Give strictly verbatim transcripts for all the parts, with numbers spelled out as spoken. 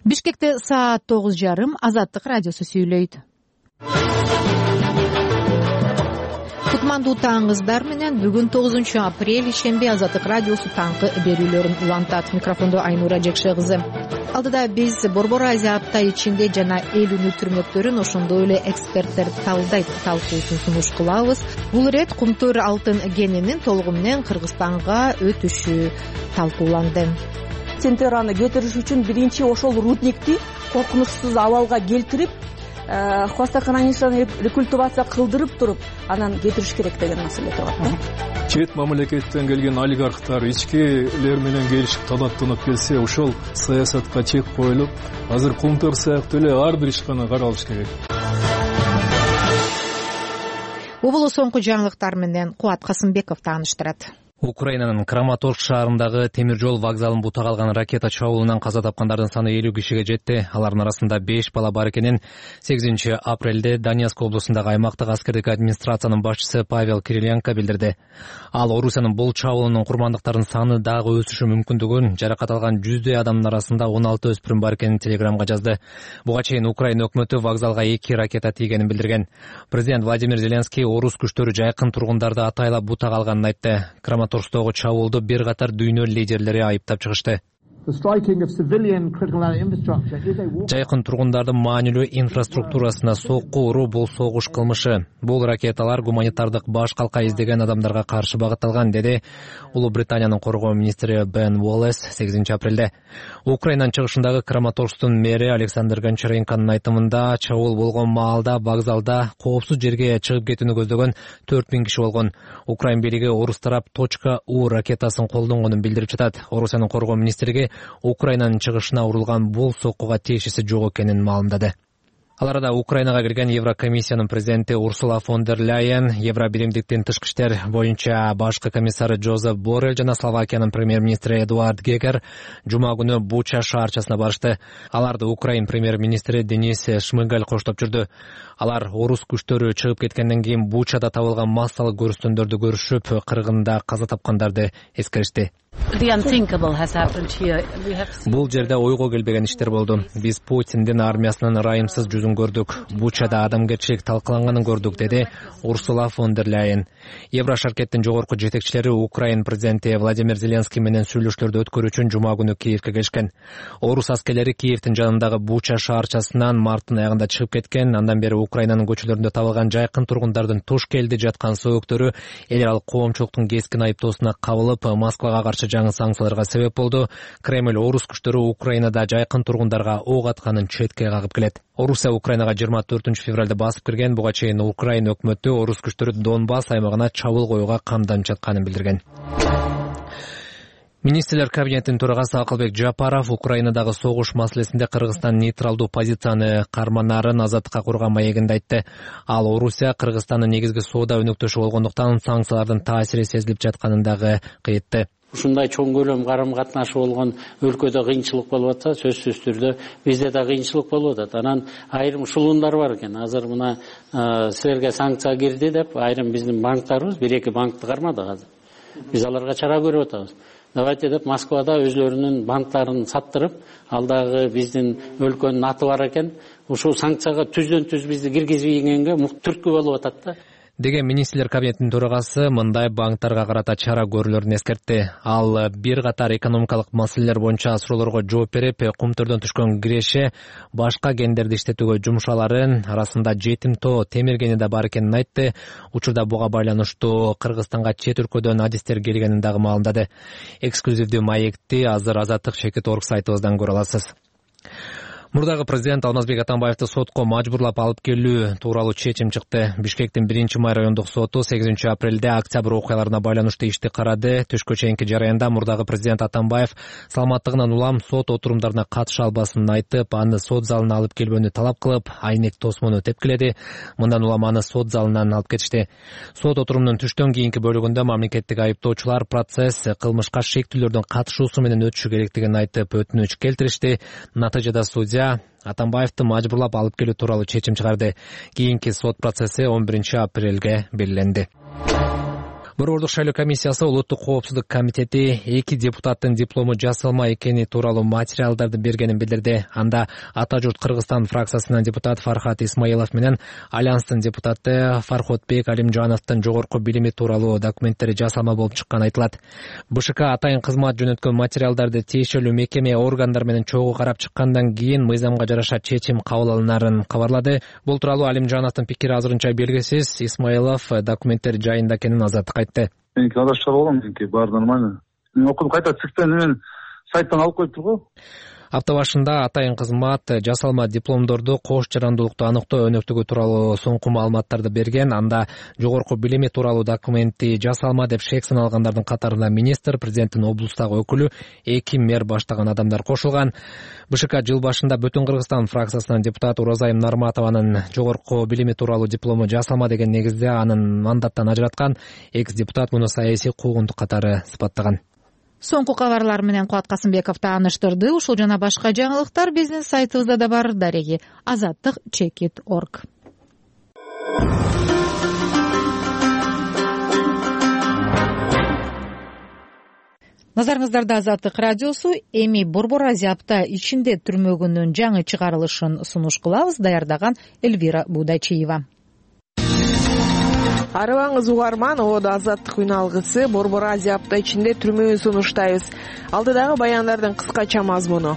Бишкекте саат тогуз жарым. Азаттык радиосу сүйлөйт. Кутмандуу таңыңыздар менен бүгүн тогузунчу апрель ишемби Азаттык радиосу таңкы берүүлөрүн улантат. Микрофондо Айнура Жекше кызы. Алдыда биз Борбор Азия апта ичинде жана эл өнүктүрмөктөрүн ошондой эле эксперттер талдайт талкуусун сунуш кылабыз. Бул ирет Кумтөр алтын кенинин толугу менен Кыргызстанга өтүшү талкууланды. Центераны кетириш үчүн биринчи ошол рудникти коркунучсуз абалга келтирип, хвостохранилищени рекультивация кылдырып туруп, анан кетириш керек деген маселе турат да. Чет мамлекеттен келген олигархтар ичкилер менен келишип талаптанып келсе, ошол саясатка чек коюлуп, азыр Кумтөр сыяктуу эле ар бир ишкана каралыш керек. Бул соңку жаңылыктар менен Кубат Касымбеков тааныштырат. Украинанын Краматорск шаарындагы темир жол вокзалын бута калган ракета чабуулунан каза тапкандардын саны элүү кишиге жетти. Алардын арасында беш бала бар экенин сегизинчи апрелде Донецк облусундагы аймактык аскердик администрациянын башчысы Павел Кириленко билдирди. Ал Орусиянын бул чабуулунун курмандыктарынын саны дагы өсүшү мүмкүндүгүн, жаракат алган жүздөй адамдын арасында он алты өспүрүм бар экенин телеграмга жазды. Буга чейин Украина өкмөтү вокзалга эки ракета тийгенин билдирген. Президент Владимир Зеленский орус күчтөрү жайкын тургундарды атайлап бута калганын айтты. Краматорскдогу чабуулду бир катар дүйнө лидерлери айыптап чыгышты. Жайкын тургундардын маанилүү инфраструктурасына сокку уруу бул согуш кылмышы. Бул ракеталар гуманитардык баш калка издеген адамдарга каршы багытталган, деди Улуу Британиянын коргоо министри Бен Уоллес сегизинчи апрелде. Украинанын чыгышындагы Краматорсктун мэри Александр Гончаренконун айтымында чабуул болгон маалда вокзалда коопсуз жерге чыгып кетүүнү көздөгөн төрт миң киши болгон. Украин бийлиги орус тарап точка У ракетасын колдонгонун билдирип жатат. Орусиянын коргоо министрлиги Украинанын чыгышына урулган бул соккуга тиешеси жок экенин маалымдады. Ал арада Украинага кирген Еврокомиссиянын президенти Урсула фон дер Ляйен, Евробиримдиктин тышкы иштер боюнча башкы комиссары Жозеп Боррелл жана Словакиянын премьер-министри Эдуард Гегер жума күнү Буча шаарчасына барышты. Аларды Украин премьер-министри Денис Шмыгаль коштоп жүрдү. Алар орус күчтөрү чыгып кеткенден кийин Бучада табылган массалык көрүстөндөрдү көрүшүп, кыргында каза тапкандарды эскеришти. Бул жерде ойго келбеген иштер болду. Биз Путиндин армиясынын ырайымсыз жүзүн көрдүк. Бучада адамгерчилик талкаланганын көрдүк, деди Урсула фон дер Ляйен. Еврошаркеттин жогорку жетекчилери Украин президенти Владимир Зеленский менен сүйлөшүүлөрдү өткөрүү үчүн жума күнү Киевке келишкен. Орус аскерлери Киевдин жанындагы Буча шаарчасынан марттын аягында чыгып кеткен. Андан бери Украинанын көчөлөрүндө табылган жайкын тургундардын туш келди жаткан сөөгтөрү эл аралык коомчулуктун кескин айыптоосуна кабылып, Москвага каршы жаңы санкцияларга себеп болду. Кремль орус күчтөрү Украинада жайкын тургундарга ок атканын четке кагып келет. Орусия Украинага жыйырма төртүнчү февралда басып кирген. Буга чейин Украин өкмөтү орус күчтөрү Донбасс аймагына чабуул коюуга камданып жатканын билдирген. Министрлер кабинетинин төрагасы Акылбек Жапаров Украинадагы согуш маселесинде Кыргызстан нейтралдуу позицияны карманарын азаттыкка курган маегинде айтты. Ал Орусия Кыргызстандын негизги соода өнөктөшү болгондуктан санкциялардын таасири сезилип жатканын дагы кыйтты. Ушундай чоң көлөм карым-катнашы болгон өлкөдө кыйынчылык болуп атса, сөзсүз түрдө бизде да кыйынчылык болуп атат. Анан айрым шулундар бар экен. Азыр мына силерге санкция кирди деп, айрым биздин банктарыбыз бир эки банкты кармадык азыр. Биз аларга чара көрүп атабыз. Давайте деп Москвада өзлөрүнүн банктарын саттырып, алдагы биздин өлкөнүн аты бар экен. Ушул санкцияга түздөн түз бизди киргизбегенге түрткү болуп атат да. Деген министрлер кабинетинин төрагасы мындай банктарга карата чара көрүлөрүн эскертти. Ал бир катар экономикалык маселелер боюнча суроолорго жооп берип, Кумтөрдөн түшкөн киреше башка гендерди иштетүүгө жумшаларын, арасында жетим тоо темир кени да бар экенин айтты. Учурда буга байланыштуу Кыргызстанга чет өлкөдөн адистер келгенин дагы маалымдады. Эксклюзивдүү маекти азыр Азаттык Шекет Орг сайтыбыздан көрө аласыз. Мурдагы президент Алмазбек Атамбаевди сотко мажбурлап алып келүү тууралуу чечим чыкты. Бишкектин биринчи май райондук соту сегизинчи апрелде октябрь окуяларына байланыштуу ишти карады. Түшкө чейинки жараянда мурдагы президент Атамбаев саламаттыгынан улам сот отурумдарына катыша албасын айтып, аны сот залына алып келбөөнү талап кылып, айнек тосмону тепкиледи. Мындан улам аны сот залынан алып кетишти. Сот отурумунун түштөн кийинки бөлүгүндө мамлекеттик айыптоочулар процесс кылмышка шектүүлөрдүн катышуусу менен өтүшү керектигин айтып өтүнүч келтиришти. Натыйжада судья Атамбаевди мажбурлап алып келүү тууралуу чечим чыгарды. Кийинки сот процесси он биринчи апрелге белгиленди. Борбордук шайлоо комиссиясы улуттук коопсуздук комитети эки депутаттын диплому жасалма экени тууралуу материалдарды бергенин билдирди. Анда Ата журт Кыргызстан фракциясынын депутат Фархат Исмаилов менен Альянстын депутаты Фарходбек Алимжановдун жогорку билими тууралуу документтери жасалма болуп чыкканы айтылат. БШК атайын кызмат жөнөткөн материалдарды тиешелүү мекеме органдар менен чогуу карап чыккандан кийин мыйзамга жараша чечим кабыл алынарын кабарлады. Бул тууралуу Алимжановдун пикири азырынча белгисиз. Исмаилов документтер жайында экенин азаттыкка айтты. Меники адашчар болгон, меники баары нормально. Мен окудум, кайта цифртен мен сайттан алып коюптур го. Апта башында атайын кызмат жасалма дипломдорду кош жарандуулукту аныктоо өнөктүгү тууралуу соңку маалыматтарды берген. Анда жогорку билими тууралуу документи жасалма деп шек саналгандардын катарына министр, президенттин облустагы өкүлү, эки мэр баштаган адамдар кошулган. БШК жыл башында Бүтүн Кыргызстан фракциясынын депутаты Уразайым Нарматованын жогорку билими тууралуу диплому жасалма деген негизде анын мандаттан ажыраткан. Экс депутат муну саясий куугунтук катары сыпаттаган. Соңку кабарлар менен Кубат Касымбеков тааныштырды. Ушул жана башка жаңылыктар биздин сайтыбызда да бар. Дареги азаттык чекит точка орг. Назарыңыздарда Азаттык радиосу. Эми Борбор Азия апта ичинде түрмөгүнүн жаңы чыгарылышын сунуш кылабыз. Даярдаган Эльвира Будачиева. Арыбаңыз угарман, оодо Азаттык үн алгысы Борбор Азия апта ичинде түрмөгүн сунуштайбыз. Алдыдагы баяндардын кыскача мазмуну.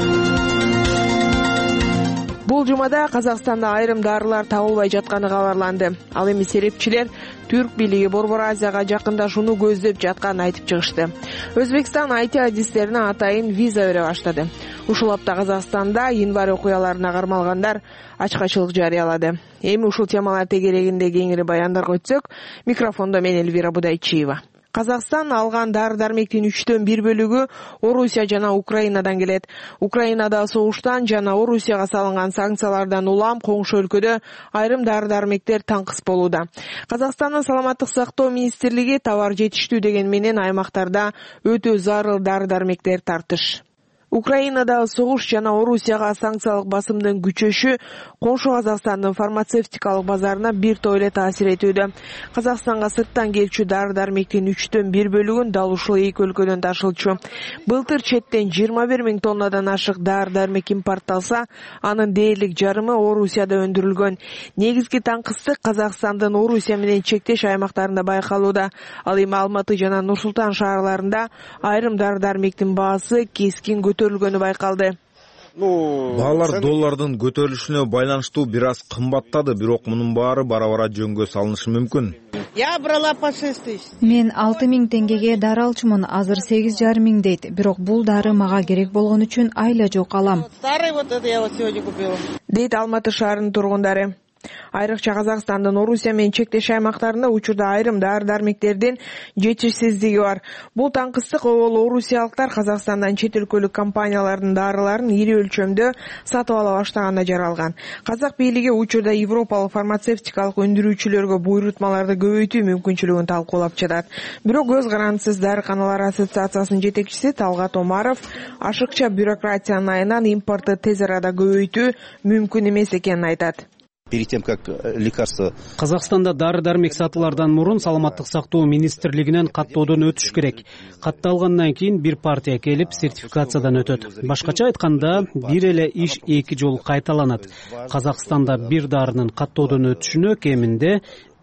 Бул жумада Казакстанда айрым дарылар табылбай жатканы кабарланды. Ал эми серепчилер Түрк бийлиги Борбор Азияга жакындашууну көздөп жатканын айтып чыгышты. Өзбекстан ай ти адистерине атайын виза бере баштады. Ушул апта Казакстанда январь окуяларына кармалгандар ачкачылык жарыялады. Эми ушул темалар тегерегинде кеңири баяндарга өтсөк, микрофондо мен Эльвира Будайчиева. Казакстан алган дары-дармектин үчтөн бир бөлүгү Орусия жана Украинадан келет. Украинада согуштан жана Орусияга салынган санкциялардан улам коңшу өлкөдө айрым дары-дармектер таңкыс болууда. Казакстандын саламаттык сактоо министрлиги товар жетиштүү деген менен аймактарда өтө зарыл дары-дармектер тартыш. Украинада согуш жана Орусияга санкциялык басымдын күчөшү коңшу Казакстандын фармацевтикалык базарына бир топ эле таасир этүүдө. Казакстанга сырттан келчү дары-дармектин үчтөн бир бөлүгүн дал ушул эки өлкөдөн ташылчу. Былтыр четтен жыйырма бир миң тоннадан ашык дары-дармек импортталса, анын дээрлик жарымы Орусияда өндүрүлгөн. Негизги таңкыстык Казакстандын Орусия менен чектеш аймактарында байкалууда. Ал эми Алматы жана Нур-Султан шаарларында айрым дары-дармектин баасы кескин көтөрүлгөнү байкалды. Баалар доллардын көтөрүлүшүнө байланыштуу бир аз кымбаттады, бирок мунун баары бара-бара жөнгө салынышы мүмкүн. Я брала по шесть тысяч. Мен алты миң теңгеге дары алчумун, азыр сегиз жарым миң дейт. Бирок бул дары мага керек болгон үчүн айла жок алам. Старый вот это я вот сегодня купила. Дейт Алматы шаарынын тургундары. Айрыкча Казакстандын Орусия менен чектеш аймактарында учурда айрым дары-дармектердин жетишсиздиги бар. Бул таңкыстык обол орусиялыктар Казакстандан чет өлкөлүк компаниялардын дарыларын ири өлчөмдө сатып ала баштаганына жаралган. Казак бийлиги учурда европалык фармацевтикалык өндүрүүчүлөргө буйрутмаларды көбөйтүү мүмкүнчүлүгүн талкуулап жатат. Бирок көз карандысыз дарыканалар ассоциациясынын жетекчиси Талгат Омаров ашыкча бюрократиянын айынан импорту тез арада көбөйтүү мүмкүн эмес экенин айтат. Перед тем, как лекарство... Казакстанда дары-дармек сатылардан мурун саламаттык сактоо министрлигинен каттоодон өтүш керек. Катталгандан кийин бир партия келип сертификациядан өтөт. Башкача айтканда, бир эле иш эки жолу кайталанат. Казакстанда бир дарынын каттоодон өтүшүнө кеминде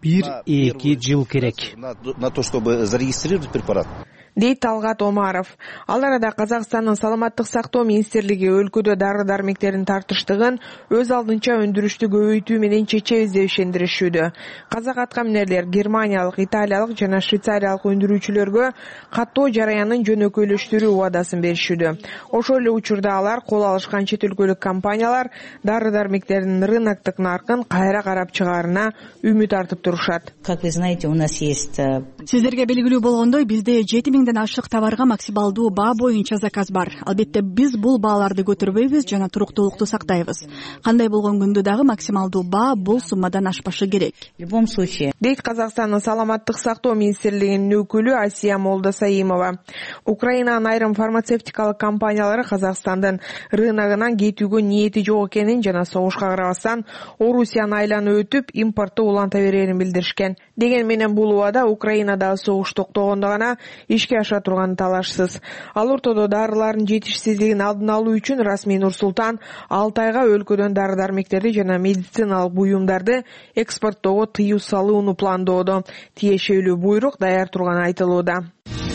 бир-эки жыл керек. На то, чтобы зарегистрировать препарат. Дейт Талгат Омаров. Ал арада Казакстандын саламаттык сактоо министрлиги өлкөдө дары-дармектердин тартыштыгын өз алдынча өндүрүштү көбөйтүү менен чечебиз деп ишендиришүүдө. Казак аткаминерлер Германиялык, Италиялык жана Швейцариялык өндүрүүчүлөргө каттоо жараянын жөнөкөйлөштүрүү убадасын беришүүдө. Ошол эле учурда алар кол алышкан чет өлкөлүк компаниялар дары-дармектердин рыноктук наркын кайра карап чыгаарына үмүт артып турушат. Как вы знаете, у нас есть... Сиздерге белгилүү болгондой, бизде жети миңден ашык товарга максималдуу баа боюнча заказ бар. Албетте биз бул бааларды көтөрбөйбүз жана туруктуулукту сактайбыз. Кандай болгон күндө дагы максималдуу баа бул суммадан ашпашы керек. В любом случае. Дейт Казакстандын саламаттык сактоо министрлигинин өкүлү Асия Молдосаимова. Украинанын айрым фармацевтикалык компаниялары Казакстандын рыногунан кетүүгө ниети жок экенин жана согушка карабастан Орусияны айланып өтүп импортто уланта берерин билдиришкен. Деген менен бул убада Украинадагы согуш токтогондо гана ишке аша турганы талашсыз. Ал ортодо дарылардын жетишсиздигин алдын алуу үчүн расмий Нур-Султан алты айга өлкөдөн дары-дармектерди жана медициналык буюмдарды экспорттоого тыюу салууну пландоодо. Тиешелүү буйрук даяр турганы айтылууда.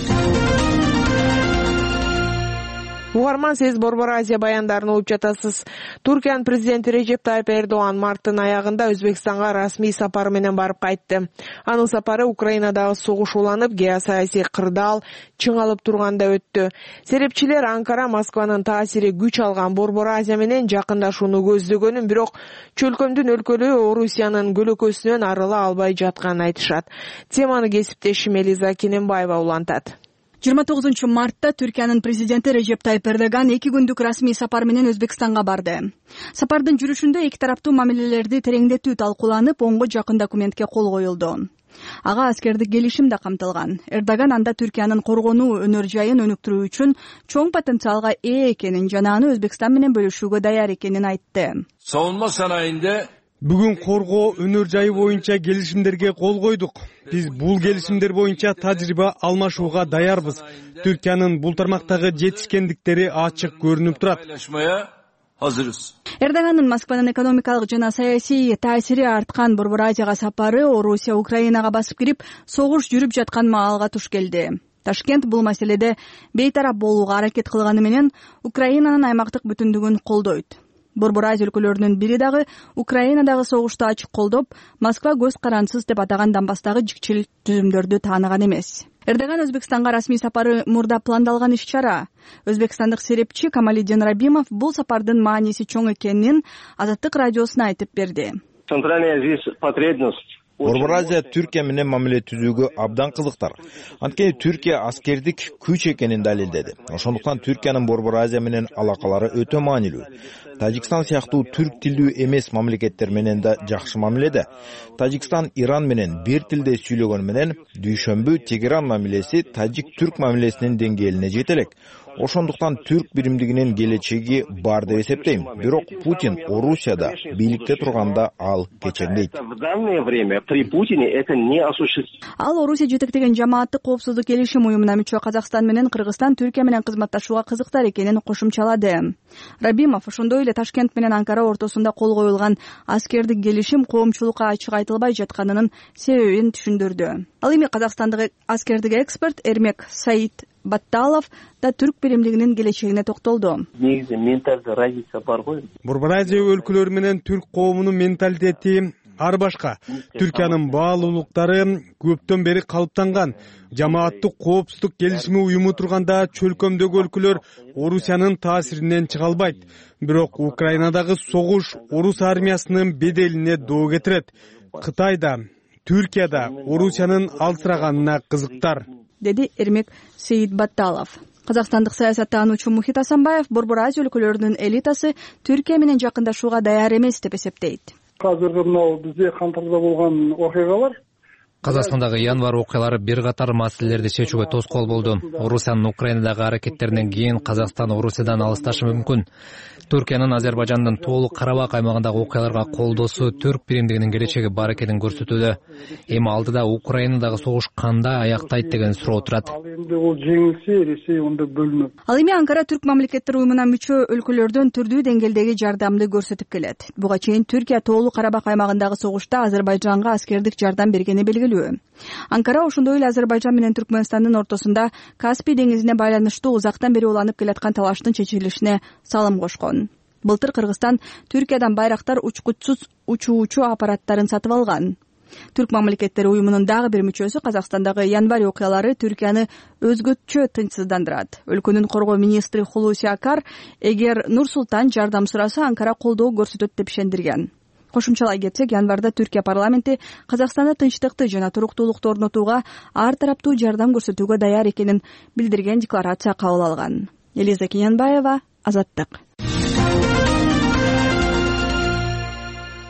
Угарман, сиз Борбор Азия баяндарын угуп жатасыз. Туркиянын президенти Режеп Тайып Эрдоган марттын аягында Өзбекстанга расмий сапары менен барып кайтты. Анын сапары Украинадагы согуш уланып, геосаясий кырдаал чыңалып турганда өттү. Серепчилер Анкара Москванын таасири күч алган Борбор Азия менен жакындашууну көздөгөнүн, бирок чөлкөмдүн өлкөлүгү Орусиянын көлөкөсүнөн арыла албай жатканын айтышат. Теманы кесиптешим Элиза Кененбаева улантат. жыйырма тогузунчу мартта Түркиянын президенти Режеп Тайып Эрдоган эки күндүк расмий сапар менен Өзбекстанга барды. Сапардын жүрүшүндө эки тараптуу мамилелерди тереңдетүү талкууланып, онго жакын документке кол коюлду. Ага аскердик келишим да камтылган. Эрдоган анда Түркиянын коргонуу өнөр жайын өнүктүрүү үчүн чоң потенциалга ээ экенин жана аны Өзбекстан менен бөлүшүүгө даяр экенин айтты. Savunma sanayinde Бүгүн коргоо өнөр жайы боюнча келишимдерге кол койдук. Биз бул келишимдер боюнча тажрыйба алмашууга даярбыз. Түркиянын бул тармактагы жетишкендиктери ачык көрүнүп турат. Эрдогандын Москванын экономикалык жана саясий таасири арткан Борбор Азияга сапары Орусия Украинага басып кирип, согуш жүрүп жаткан маалга туш келди. Ташкент бул маселеде бейтарап болууга аракет кылганы менен Украинанын аймактык бүтүндүгүн колдойт. Борбор Азия өлкөлөрүнүн бири дагы Украинадагы согушту ачык колдоп, Москва көз карансыз деп атаган Донбасстагы жикчил түзүмдөрдү тааныган эмес. Эрдоган Өзбекстанга расмий сапары мурда пландалган иш-чара. Өзбекстандык серепчи Камалиддин Рабимов бул сапардын мааниси чоң экенин Азаттык радиосуна айтып берди. Борбор Азия Түркия менен мамиле түзүүгө абдан кызыктар. Анткени Түркия аскердик күч экенин далилдеди. Ошондуктан Түркиянын Борбор Азия менен алакалары өтө маанилүү. Тажикстан сыяктуу түрк тилдүү эмес мамлекеттер менен да жакшы мамиледе. Тажикстан Иран менен бир тилде сүйлөгөн менен Дүйшөмбү Тегеран мамилеси тажик-түрк мамилесинин деңгээлине жете элек. Ошондуктан түрк биримдигинин келечеги бар деп эсептейм. Бирок Путин Орусияда бийликте турганда ал кечирмейт. Ал Орусия жетектеген жамааттык коопсуздук келишим уюмуна мүчө Казакстан менен Кыргызстан Түркия менен кызматташууга кызыктар экенин кошумчалады. Рабимов ошондой эле Ташкент менен Анкара ортосунда кол коюлган аскердик келишим коомчулукка ачык айтылбай жатканынын себебин түшүндүрдү. Ал эми казакстандык аскердик эксперт Эрмек Саид Батталов да түрк биримдигинин келечегине токтолду. Негизи менталдык разница бар го. Борбор Азия өлкөлөрү менен түрк коомунун менталитети ар башка. Түркиянын баалуулуктары көптөн бери калыптанган. Жамааттык коопсуздук келишими уюму турганда чөлкөмдөгү өлкөлөр Орусиянын таасиринен чыга албайт. Бирок Украинадагы согуш Орус армиясынын беделине доо кетирет. Кытайда, Түркияда Орусиянын алсыраганына кызыктар, деди Эрмек Сейит Батталов. Казакстандык саясаттануучу Мухит Асанбаев Борбор Азия өлкөлөрүнүн элитасы Түркия менен жакындашууга даяр эмес деп эсептейт. Азыр мына бизде кантарда болгон окуялар Казакстандагы январь окуялары бир катар маселелерди чечүүгө тоскоол болду. Орусиянын Украинадагы аракеттеринен кийин Казакстан Орусиядан алысташы мүмкүн. Түркиянын Азербайжандын толук Карабак аймагындагы окуяларга колдоосу түрк биримдигинин келечеги бар экенин көрсөтүүдө. Эми алдыда Украинадагы согуш кандай аяктайт деген суроо турат. Ал эми бул жеңилсе, Ресей онда бөлүнөт. Ал эми Анкара түрк мамлекеттер уюмуна мүчө өлкөлөрдөн түрдүү деңгээлдеги жардамды көрсөтүп келет. Буга чейин Түркия толук Карабак аймагындагы согушта Азербайжанга аскердик жардам бергени белгилүү. Анкара ошондой эле Азербайжан менен Түркмөнстандын ортосунда Каспий деңизине байланыштуу узактан бери уланып келаткан талаштын чечилишине салым кошкон. Былтыр Кыргызстан Түркиядан байрактар учкучсуз учуучу аппараттарын сатып алган. Түрк мамлекеттери уюмунун дагы бир мүчөсү Казакстандагы январь окуялары Түркияны өзгөчө тынчсыздандырат. Өлкөнүн коргоо министри Хулуси Акар эгер Нур-Султан жардам сураса, Анкара колдоо көрсөтөт деп ишендирген. Кошумчалай кетсек, январда Түркия парламенти Казакстанда тынчтыкты жана туруктуулукту орнотууга ар тараптуу жардам көрсөтүүгө даяр экенин билдирген декларация кабыл алган. Элиза Кененбаева, Азаттык.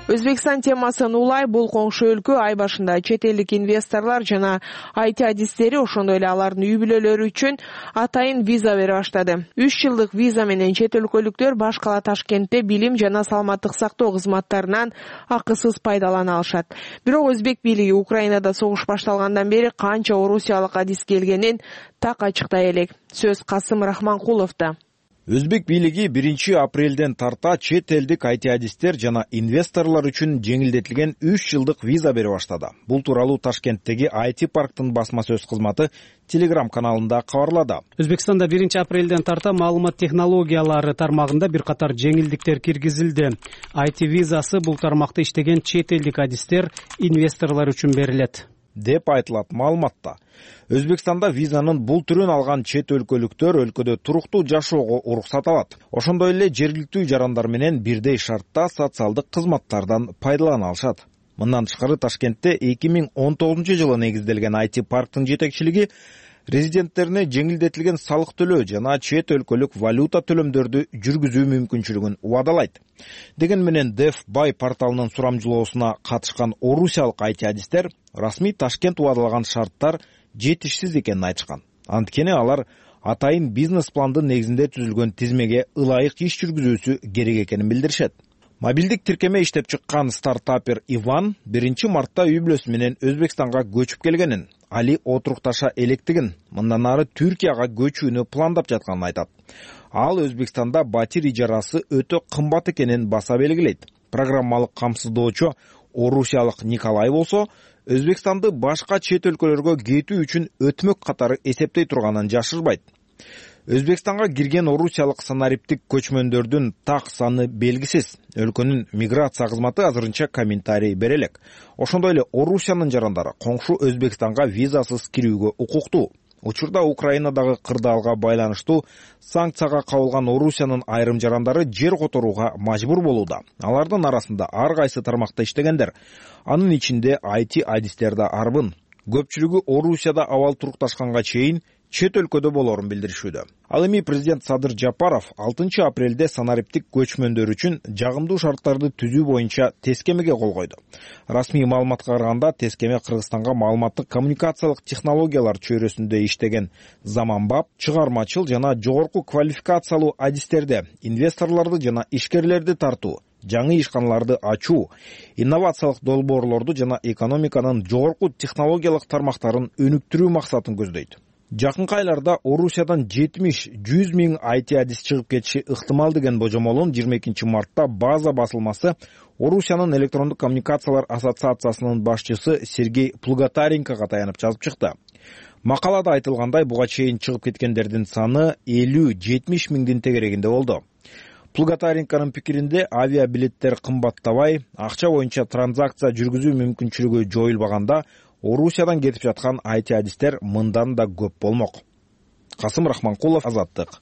Өзбекстан темасын улай бул коңшу өлкө ай башында чет элдик инвесторлор жана ай ти адистери ошондой эле алардын үй бүлөлөрү үчүн атайын виза бере баштады. үч жылдык виза менен чет өлкөлүктөр баш кала Ташкентте билим жана саламаттык сактоо кызматтарынан акысыз пайдалана алышат. Бирок өзбек бийлиги Украинада согуш башталгандан бери канча орусиялык адис келгенин так ачыктай элек. Сөз Касым Рахманкуловдо. Өзбек бийлиги биринчи апрелден тарта чет элдик ай ти адистер жана инвесторлор үчүн жеңилдетилген үч жылдык виза бере баштады. Бул тууралуу Ташкенттеги ай ти парктын басма сөз кызматы Telegram каналында кабарлады. Өзбекстанда биринчи апрелден тарта маалымат технологиялары тармагында бир катар жеңилдиктер киргизилди. ай ти визасы бул тармакта иштеген чет элдик адистер, инвесторлор үчүн берилет деп айтылат маалыматта. Өзбекстанда визанын бул түрүн алган чет өлкөлүктөр өлкөдө туруктуу жашоого уруксат алат. Ошондой эле жергиликтүү жарандар менен бирдей шартта социалдык кызматтардан пайдалана алышат. Мындан тышкары Ташкентте эки миң он тогузунчу жылы негизделген ай ти парктын жетекчилиги резиденттерине жеңилдетилген салык төлөө жана чет өлкөлүк валюта төлөмдөрдү жүргүзүү мүмкүнчүлүгүн убадалайт. Деген менен Деф Бай порталынын сурамжылоосуна катышкан орусиялык ай ти адистер расмий Ташкент убадалаган шарттар жетишсиз экенин айтышкан. Анткени алар атайын бизнес пландын негизинде түзүлгөн тизмеге ылайык иш жүргүзүүсү керек экенин билдиришет. Мобилдик тиркеме иштеп чыккан стартапер Иван биринчи мартта үй бүлөсү менен Өзбекстанга көчүп келгенин, али отурукташа электигин, мындан ары Түркияга көчүүнү пландап жатканын айтат. Ал Өзбекстанда батир ижарасы өтө кымбат экенин баса белгилейт. Программалык камсыздоочу орусиялык Николай болсо, Өзбекстанды башка чет өлкөлөргө кетүү үчүн өтмөк катары эсептей турганын жашырбайт. Өзбекстанга кирген орусиялык санариптик көчмөндөрдүн так саны белгисиз. Өлкөнүн миграция кызматы азырынча комментарий бере элек. Ошондой эле Орусиянын жарандары коңшу Өзбекстанга визасыз кирүүгө укуктуу. Учурда Украинадагы кырдаалга байланыштуу санкцияга кабылган Орусиянын айрым жарандары жер которууга мажбур болууда. Алардын арасында ар кайсы тармакта иштегендер. Анын ичинде ай ти адистер да арбын. Көпчүлүгү Орусияда абал турукташканга чейин чет өлкөдө болорун билдиришүүдө. Ал эми президент Садыр Жапаров алтынчы апрелде санариптик көчмөндөр үчүн жагымдуу шарттарды түзүү боюнча тескемеге кол койду. Расмий маалыматка караганда тескеме Кыргызстанга маалыматтык коммуникациялык технологиялар чөйрөсүндө иштеген заманбап, чыгармачыл жана жогорку квалификациялуу адистерди, инвесторлорду жана ишкерлерди тартуу, жаңы ишканаларды ачуу, инновациялык долбоорлорду жана экономиканын жогорку технологиялык тармактарын өнүктүрүү максатын көздөйт. Жакынкы айларда Орусиядан жетимиш жүз миң ай ти адис чыгып кетиши ыктымал деген божомолун жыйырма экинчи мартта база басылмасы Орусиянын электрондук коммуникациялар ассоциациясынын башчысы Сергей Плугатаренкого таянып жазып чыкты. Макалада айтылгандай, буга чейин чыгып кеткендердин саны элүү жетимиш миңдин тегерегинде болду. Плугатаренконун пикиринде авиабилеттер кымбаттабай, акча боюнча транзакция жүргүзүү мүмкүнчүлүгү жоюлбаганда Орусиядан кетип жаткан ай ти адистер мындан да көп болмок. Касым Рахманкулов, Азаттык.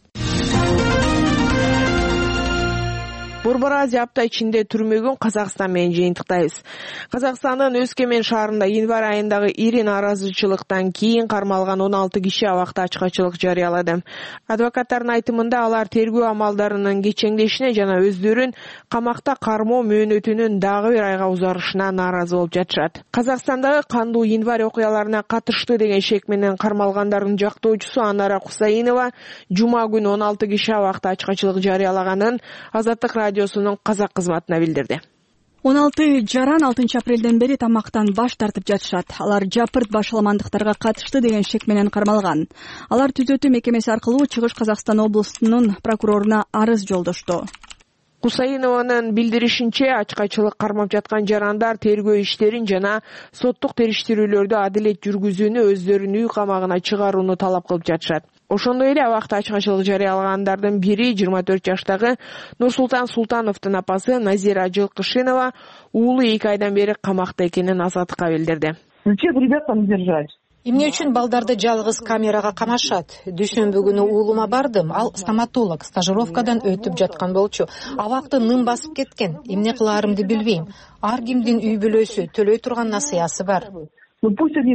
Борбор Азия апта ичинде түрмөгөн Казакстан менен жыйынтыктайбыз. Казакстандын Өскемен шаарында январь айындагы ири нааразычылыктан кийин кармалган он алты киши абакта ачкачылык жарыялады. Адвокаттардын айтымында алар тергөө амалдарынын кечеңдешине жана өздөрүн камакта кармоо мөөнөтүнүн дагы бир айга узарышына нааразы болуп жатышат. Казакстандагы кандуу январь окуяларына катышты деген шек менен кармалгандардын жактоочусу Анара Кусаинова жума күнү он алты киши абакта ачкачылык жарыялаганын Азаттык радиосунун казак кызматына билдирди. он алты жаран алтынчы апрелден бери тамактан баш тартып жатышат. Алар жапырт башаламандыктарга катышты деген шек менен кармалган. Алар түзөтүү мекемеси аркылуу Чыгыш Казакстан облусунун прокуроруна арыз жолдошту. Кусаинованын билдиришинче, ачкачылык кармап жаткан жарандар тергөө иштерин жана соттук териштирүүлөрдү адилет жүргүзүүнү, өздөрүнүн үй камагына чыгарууну талап кылып жатышат. Ошондой эле абакта ачкачылык жарыялагандардын бири жыйырма төрт жаштагы Нурсултан Султановдун апасы Назира Жылкышинова уулу эки айдан бери камакта экенин Азаттыкка билдирди. Зачем ребят там держать? Эмне үчүн балдарды жалгыз камерага камашат? Дүйшөмбү күнү уулума бардым, ал стоматолог, стажировкадан өтүп жаткан болчу. Абакты ным басып кеткен. Эмне кылаарымды билбейм. Ар кимдин үй бүлөсү, төлөй турган насыясы бар.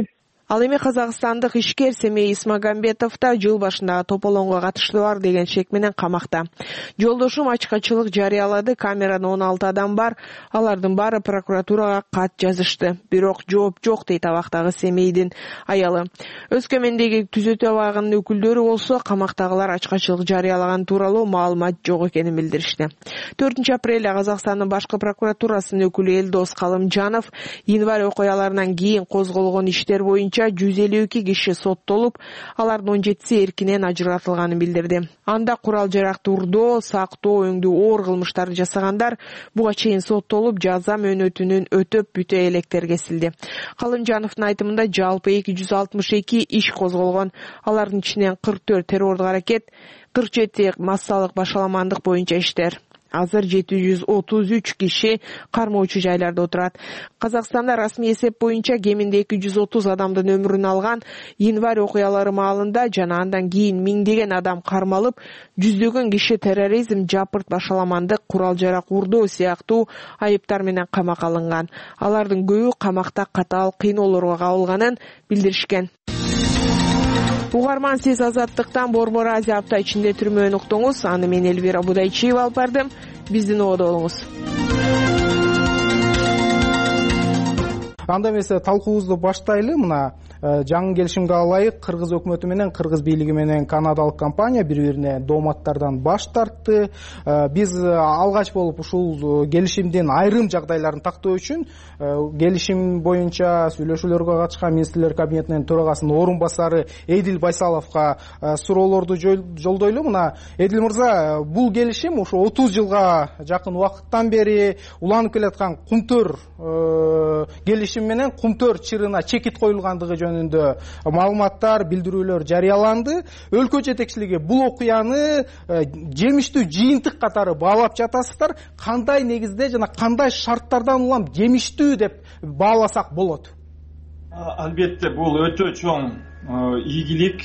Ал эми казакстандык ишкер Семей Исмагамбетов да жыл башындагы тополоңго катышы бар деген шек менен камакта. Жолдошум ачкачылык жарыялады, камерада он алты адам бар, алардын баары прокуратурага кат жазышты. Бирок жооп жок дейт абактагы Семейдин аялы. Өскөмендеги түзөтүү абагынын өкүлдөрү болсо камактагылар ачкачылык жарыялаган тууралуу маалымат жок экенин билдиришти. төртүнчү апрелде Казакстандын башкы прокуратурасынын өкүлү Элдос Калымжанов январь окуяларынан кийин козголгон иштер боюнча жүз элүү эки киши соттолуп, алардын он жетиси эркинен ажыратылганын билдирди. Анда курал жаракты урдоо, сактоо, өңдүү оор кылмыштарды жасагандар буга чейин соттолуп, жаза мөөнөтүнүн өтөп бүтө электер кесилди. Калымжановдун айтымында жалпы эки жүз алтымыш эки иш козголгон. Алардын ичинен кырк төрт террордук аракет, кырк жети массалык башаламандык боюнча иштер. Азыр жети жүз отуз үч киши кармоочу жайларда отурат. Казакстанда расмий эсеп боюнча кеминде эки жүз отуз адамдын өмүрүн алган январь окуялары маалында жана андан кийин миңдеген адам кармалып, жүздөгөн киши терроризм, жапырт башаламандык, курал жарак урдоо сыяктуу айыптар менен камакка алынган. Алардын көбү камакта катаал кыйноолорго кабылганын билдиришкен. Угарман, сиз Азаттыктан Борбор Азия апта ичинде түрмөөнү уктуңуз. Аны мен Элвира Будайчиева алып бардым. Биздин ободо болуңуз. Анда эмесе талкуубузду баштайлы. Мына жаңы келишимге ылайык кыргыз өкмөтү менен кыргыз бийлиги менен канадалык компания бири-бирине дооматтардан баш тартты. Биз алгач болуп ушул келишимдин айрым жагдайларын тактоо үчүн келишим боюнча сүйлөшүүлөргө катышкан министрлер кабинетинин төрагасынын орун басары Эдил Байсаловго суроолорду жолдойлу. Мына Эдил мырза, бул келишим ушу отуз жылга жакын убакыттан бери уланып келаткан Кумтөр келишим менен Кумтөр чырына чекит коюлгандыгы жөнүндө маалыматтар, билдирүүлөр жарыяланды. Өлкө жетекчилиги бул окуяны жемиштүү жыйынтык катары баалап жатасыздар. Кандай негизде жана кандай шарттардан улам жемиштүү деп бааласак болот? Албетте бул өтө чоң ийгилик,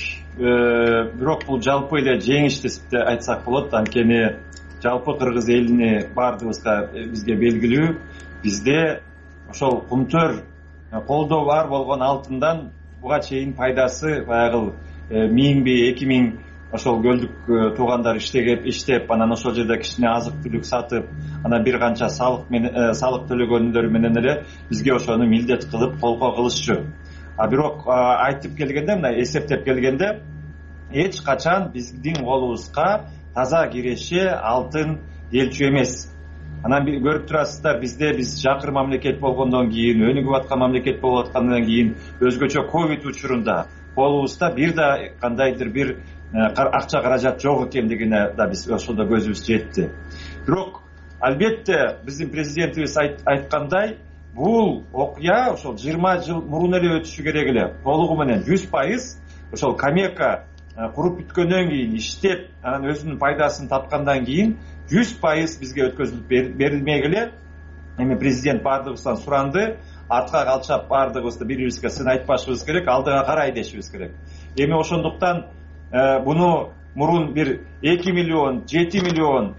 бирок бул жалпы эле жеңиш деп айтсак болот. Анткени жалпы кыргыз элине бардыгыбызга бизге белгилүү, бизде ошол Кумтөр колдоо бар болгон алтындан буга чейин пайдасы баягы миңби, эки миң ошол көлдүк туугандар иштеп, иштеп, анан ошол жерде кичине азык түлүк сатып, анан бир канча салык менен салык төлөгөндөр менен эле бизге ошону милдет кылып колго кылышчу. А бирок айтып келгенде, мына эсептеп келгенде, эч качан биздин колубузга таза киреше алтын келчү эмес. Анан көрүп турасыздар, бизде биз жакыр мамлекет болгондон кийин, өнүгүп аткан мамлекет болуп аткандан кийин, өзгөчө ковид учурунда колубузда бир да кандайдыр бир акча каражат жок экендигине да биз ошондо көзүбүз жетти. Бирок албетте биздин президентибиз айткандай, бул окуя ошол жыйырма жыл мурун эле өтүшү керек эле. Толугу менен жүз пайыз ошол Камека куруп бүткөндөн кийин, иштеп, анан өзүнүн пайдасын тапкандан кийин жүз пайыз бизге өткөзүлүп берилмегиле. Эми президент бардыгыбыздан суранды, артка калчап бардыгыбызды бири-бирибизге сын айтпашыбыз керек, алдыга карай дешибиз керек. Эми ошондуктан буну мурун бир эки миллион, жети миллион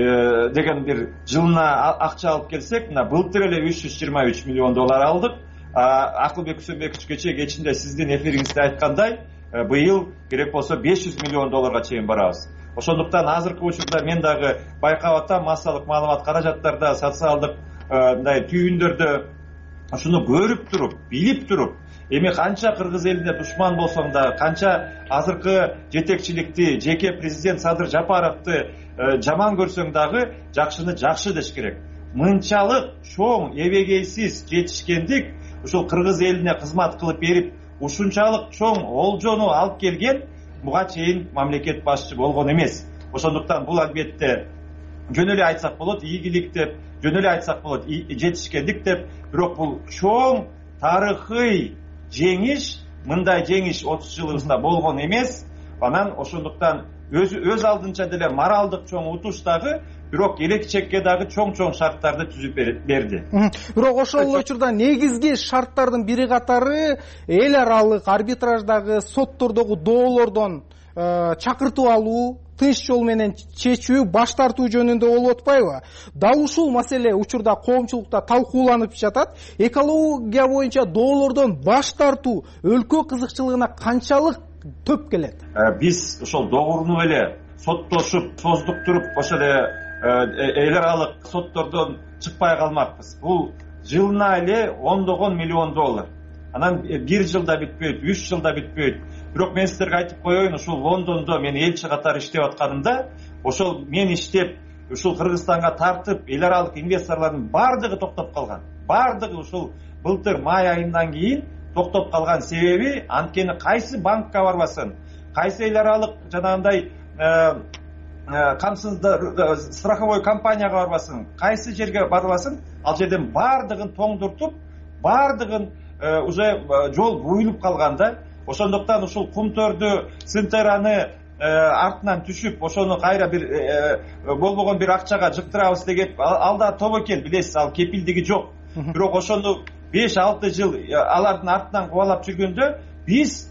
деген бир жылына акча алып келсек, мына былтыр эле үч жүз жыйырма үч миллион доллар алдык. Акылбек Күсөнбекович кечээ кечинде сиздин эфириңизде айткандай, быйыл керек болсо беш жүз миллион долларга чейин барабыз. Ошондуктан азыркы учурда мен дагы байкап атам, массалык маалымат каражаттарда, социалдык мындай түйүндөрдө ушуну көрүп туруп, билип туруп, эми канча кыргыз элине душман болсоң да, канча азыркы жетекчиликти, жеке президент Садыр Жапаровду жаман көрсөң дагы, жакшыны жакшы деш керек. Мынчалык чоң эбегейсиз жетишкендик ушул кыргыз элине кызмат кылып берип, ушунчалык чоң олжону алып келген буга чейин мамлекет башчы болгон эмес. Ошондуктан бул албетте жөн эле айтсак болот, ийгилик деп, жөн эле айтсак болот, жетишкендик деп, бирок бул чоң тарыхый жеңиш, мындай жеңиш отуз жылыбызда болгон эмес. Анан ошондуктан өз өз алдынча деле моралдык чоң утуш дагы, бирок келечекке дагы чоң-чоң шарттарды түзүп берди. Бирок ошол учурда негизги шарттардын бири катары эл аралык арбитраждагы соттордогу доолордон чакыртып алуу, тынч жол менен чечүү, баш тартуу жөнүндө болуп атпайбы? Дал ушул маселе учурда коомчулукта талкууланып жатат. Экология боюнча доолордон баш тартуу өлкө кызыкчылыгына канчалык төп келет? Биз ошол догурунуп эле соттошуп, создуктуруп, ошол эле эл аралык соттордон чыкпай калмакпыз. Бул жылына эле ондогон миллион доллар. Анан бир жылда бүтпөйт, үч жылда бүтпөйт. Бирок мен сиздерге айтып коеюн, ушул Лондондо мен элчи катары иштеп атканымда, ошол мен иштеп, ушул Кыргызстанга тартып, эл аралык инвесторлордун бардыгы токтоп калган. Бардыгы ушул былтыр май айынан кийин токтоп калган себеби, анткени кайсы банкка барбасын, кайсы эл аралык жанагындай камсыздоо страховой компанияга барбасын, кайсы жерге барбасын, ал жерден бардыгын тоңдуртуп, бардыгын уже жол буюлуп калган да. Ошондуктан ушул Кумтөрдү, Сынтыраны артынан түшүп, ошону кайра бир болбогон бир акчага жыктырабыз деп, ал да тобокел, билесиз, ал кепилдиги жок. Бирок ошону беш алты жыл алардын артынан кубалап жүргөндө биз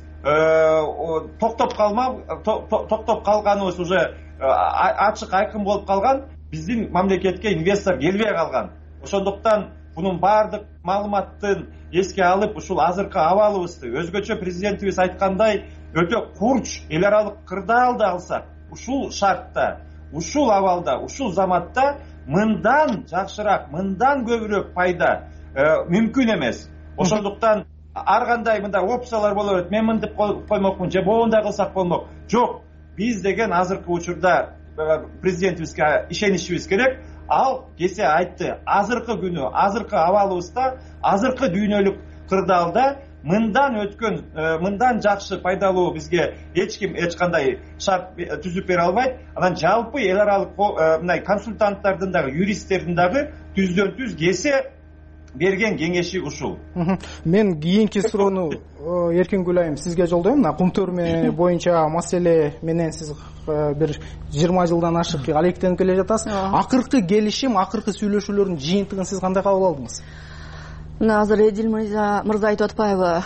токтоп калмап, токтоп калганыбыз уже ачык айкын болуп калган. Биздин мамлекетке инвестор келбей калган. Ошондуктан бунун баардык маалыматтын эске алып, ушул азыркы абалыбызды өзгөчө президентибиз айткандай өтө курч эл аралык кырдаалды алсак, ушул шартта, ушул абалда, ушул заматта мындан жакшыраак, мындан көбүрөөк пайда мүмкүн эмес. Ошондуктан ар кандай мындай опциялар боло берет. Мен мынтип коймокмун, же моундай кылсак болмок. Жок. Биз деген азыркы учурда президентибизге ишенишибиз керек. Ал кесе айтты, азыркы күнү, азыркы абалыбызда, азыркы дүйнөлүк кырдаалда мындан өткөн, мындан жакшы пайдалуу бизге эч ким эч кандай шарт түзүп бере албайт. Анан жалпы эл аралык мындай консультанттардын дагы, юристтердин дагы түздөн түз кесе берген кеңеши ушул. Мен кийинки суроону Эркингүл айым сизге жолдойм. Мына Кумтөр боюнча маселе менен сиз бир жыйырма жылдан ашык алектенип келе жатасыз. Акыркы келишим, акыркы сүйлөшүүлөрдүн жыйынтыгын сиз кандай кабыл алдыңыз? Мына азыр Эдил мырза айтып атпайбы,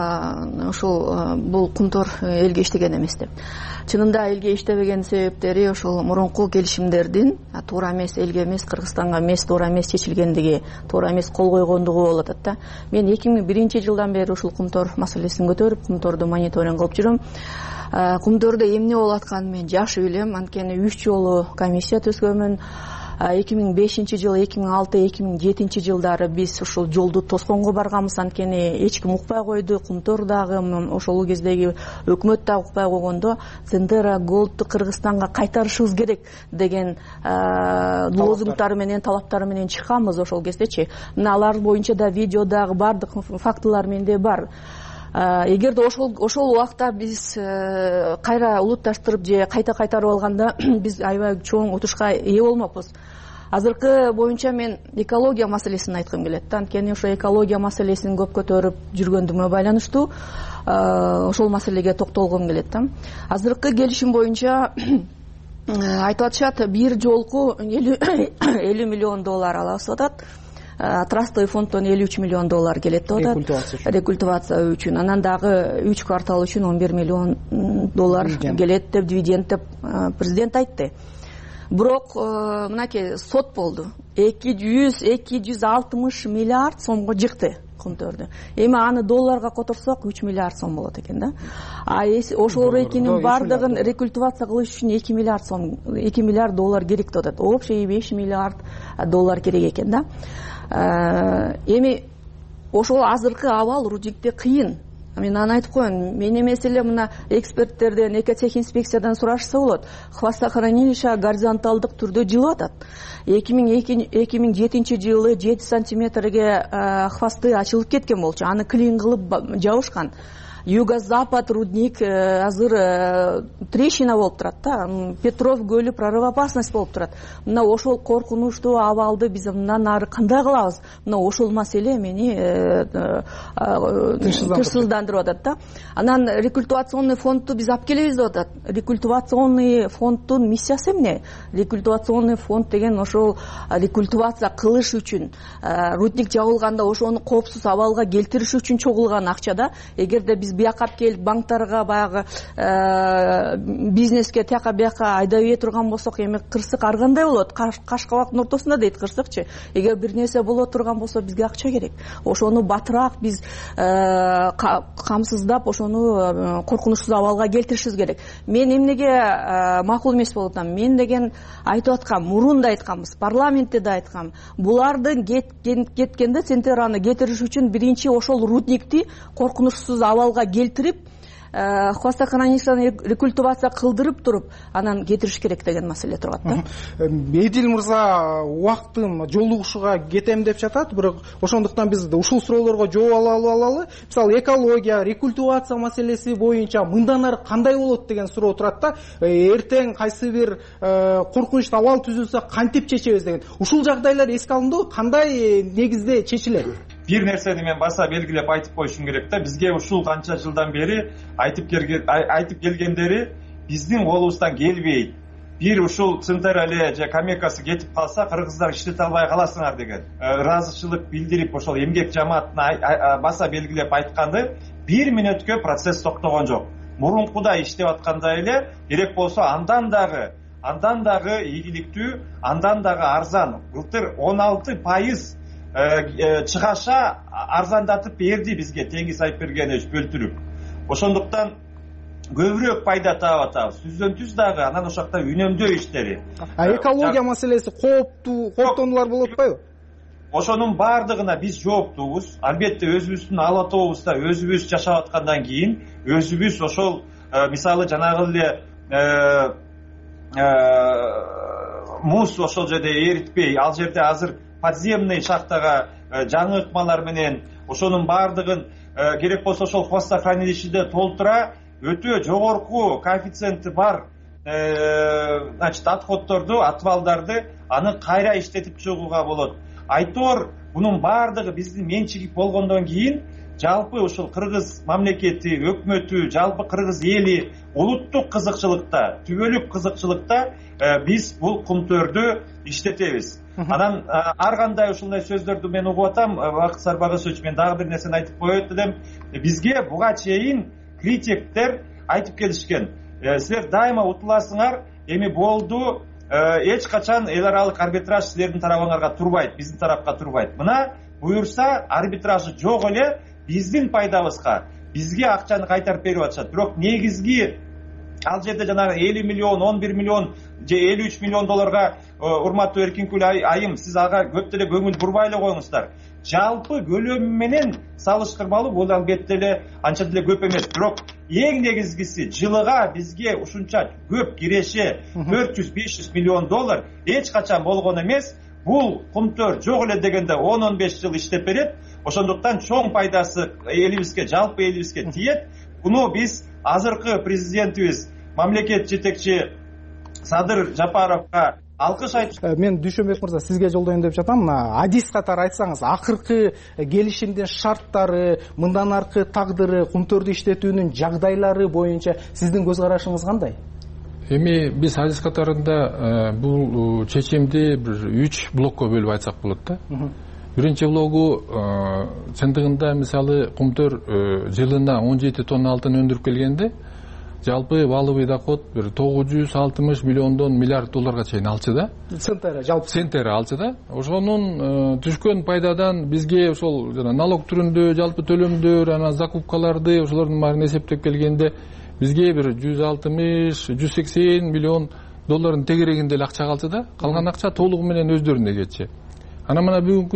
ушул бул Кумтөр элге иштеген эмес деп. Чынында элге иштебеген себептери ошол мурунку келишимдердин туура эмес, элге эмес, Кыргызстанга эмес, туура эмес чечилгендиги, туура эмес кол койгондугу болуп атат да. Мен эки миң биринчи жылдан бери ушул Кумтөр маселесин көтөрүп, Кумтөрдү мониторинг кылып жүрөм. Кумтөрдө эмне болуп атканын мен жакшы билем, анткени үч жолу комиссия түзгөнмүн. эки миң бешинчи жыл, эки миң алты, эки миң жетинчи жылдары биз ушул жолду тосконго барганбыз, анткени эч ким укпай койду. Кумтөр дагы, ошол кездеги өкмөт да укпай койгондо, Центера Голдту Кыргызстанга кайтарышыбыз керек деген лозунгтары менен, талаптары менен чыкканбыз ошол кездечи. Мына алар боюнча да видеодагы бардык фактылар менде бар. Эгерде ошол ошол убакта биз кайра улутташтырып же кайта кайтарып алганда биз аябай чоң утушка ээ болмокпуз. Азыркы боюнча мен экология маселесин айткым келет. Анткени ошо экология маселесин көп көтөрүп жүргөндүгүмө байланыштуу ошол маселеге токтолгум келет да. Азыркы келишим боюнча айтып атышат, бир жолку элүү миллион доллар алабыз деп атат. Трастовый фонддон элүү үч миллион доллар келет деп атат. Рекультивация үчүн. Анан дагы үч квартал үчүн он бир миллион доллар келет деп, дивиденд деп президент айтты. Бирок мынакей сот болду. эки жүз эки жүз алтымыш миллиард сомго жыкты Кумтөрдү. Эми аны долларга которсок үч миллиард сом болот экен да. А ошол рейкинин бардыгын рекультивация кылыш үчүн эки миллиард сом, эки миллиард доллар керек деп атат. Общий беш миллиард доллар керек экен да. Эми ошол азыркы абал рудникте кыйын. Мен аны айтып коеюн, мен эмес эле мына эксперттерден, экотехинспекциядан сурашса болот. Хвостохранилище горизонталдык түрдө жылып атат. эки миң жетинчи жылы жети сантиметрге хвосты ачылып кеткен болчу. Аны клин кылып жабышкан. Юго-запад рудник азыр трещина болуп турат да. Петров көлү прорыв опасность болуп турат. Мына ошол коркунучтуу абалды биз мындан ары кандай кылабыз? Мына ошол маселе мени тынчсыздандырып атат да. Анан рекультивационный фондду биз алып келебиз деп атат. Рекультивационный фонддун миссиясы эмне? Рекультивационный фонд деген ошол рекультивация кылыш үчүн, рудник жабылганда ошону коопсуз абалга келтириш үчүн чогулган акча да. Эгерде биз биз бияка алып келип банктарга баягы бизнеске тияка бияка айдап ийе турган болсок, эми кырсык ар кандай болот? Каш кабактын ортосунда дейт кырсыкчы. Эгер бир нерсе боло турган болсо бизге акча керек. Ошону батыраак биз камсыздап, ошону коркунучсуз абалга келтиришибиз керек. Мен эмнеге макул эмес болуп атам? Мен деген айтып аткам, мурун да айтканбыз, парламентте да айткам. Булардын кеткенде Центераны кетириш үчүн биринчи ошол рудникти коркунучсуз абалга келтирип, хвостохранилищени рекультивация кылдырып туруп, анан кетириш керек деген маселе турат да. Эдил мырза убактым жолугушууга кетем деп жатат, бирок ошондуктан биз ушул суроолорго жооп алалы. Мисалы экология, рекультивация маселеси боюнча мындан ары кандай болот деген суроо турат да. Эртең кайсы бир коркунучтуу абал түзүлсө кантип чечебиз деген. Ушул жагдайлар эске алындыбы? Кандай негизде чечилет? Бир нерсени мен баса белгилеп айтып коюшум керек да. Бизге ушул канча жылдан бери айтып келген айтып келгендери биздин колубуздан келбейт. Бир ушул Центера эле же Камекасы кетип калса, кыргыздар иштете албай каласыңар деген ыраазычылык билдирип, ошол эмгек жамаатына баса белгилеп айтканды бир мүнөткө процесс токтогон жок. Мурункудай иштеп аткандай эле, керек болсо андан дагы андан дагы ийгиликтүү, андан дагы арзан. Былтыр он алты пайыз чыгаша арзандатып берди бизге Теңиз Айпбергенович бөлтүрүп. Ошондуктан көбүрөөк пайда таап атабыз. Түздөн түз дагы анан ошакта үнөмдөө иштери. А экология маселеси кооптуу, кооптонуулар болуп атпайбы? Ошонун баардыгына биз жооптуубуз. Албетте өзүбүздүн ала тообузда өзүбүз жашап аткандан кийин өзүбүз ошол мисалы жанагы эле муз ошол жерде эритпей, ал жерде азыр подземный шахтага жаңы ыкмалар менен ошонун баардыгын керек болсо ошол хвостохранилищеде толтура өтө жогорку коэффициенти бар значит отходдорду, отвалдарды аны кайра иштетип чыгууга болот. Айтор бунун баардыгы биздин менчиги болгондон кийин жалпы ушул кыргыз мамлекети, өкмөтү, жалпы кыргыз эли улуттук кызыкчылыкта, түбөлүк кызыкчылыкта биз бул кумтөрдү иштетебиз. Анан ар кандай ушундай сөздөрдү мен угуп атам. Бакыт Сарбагычович, мен дагы бир нерсени айтып коет элем. Бизге буга чейин критиктер айтып келишкен. Силер дайыма утуласыңар, эми болду, эч качан эл аралык арбитраж силердин тарабыңарга турбайт, биздин тарапка турбайт. Мына буюрса арбитражы жок эле биздин пайдабызга, бизге акчаны кайтарып берип атышат. Бирок негизги ал жерде жанагы элүү миллион, он бир миллион же элүү үч миллион долларга урматтуу Эркинкүл айым, сиз ага көп деле көңүл бурбай эле коюңуздар. Жалпы көлөмү менен салыштырмалуу бул албетте эле анча деле көп эмес. Бирок эң негизгиси жылыга бизге ушунча көп киреше төрт жүз беш жүз миллион доллар эч качан болгон эмес. Бул кумтөр жок эле дегенде он он беш жыл иштеп берет. Ошондуктан чоң пайдасы элибизге, жалпы элибизге тиет. Буну биз азыркы президентибиз, мамлекет жетекчи Садыр Жапаровго алкыш айтып. Мен Дүйшөнбек мырза сизге жолдойм деп жатам. Мына адис катары айтсаңыз, акыркы келишимдин шарттары, мындан аркы тагдыры, кумтөрдү иштетүүнүн жагдайлары боюнча сиздин көз карашыңыз кандай? Эми биз адис катарында бул чечимди бир үч блокко бөлүп айтсак болот да. Биринчи блогу чындыгында мисалы кумтөр жылына он жети тонна алтын өндүрүп келгенде жалпы валовый доход бир тогуз жүз алтымыш миллиондон миллиард долларга чейин алчу да. Центера жалпы центера алчу да. Ошонун түшкөн пайдадан бизге ошол жана налог түрүндө жалпы төлөмдөр, анан закупкаларды ошолордун баарын эсептеп келгенде бизге бир жүз алтымыш жүз сексен миллион доллардын тегерегинде эле акча калчу да. Калган акча толугу менен өздөрүнө кетчү. Анан мына бүгүнкү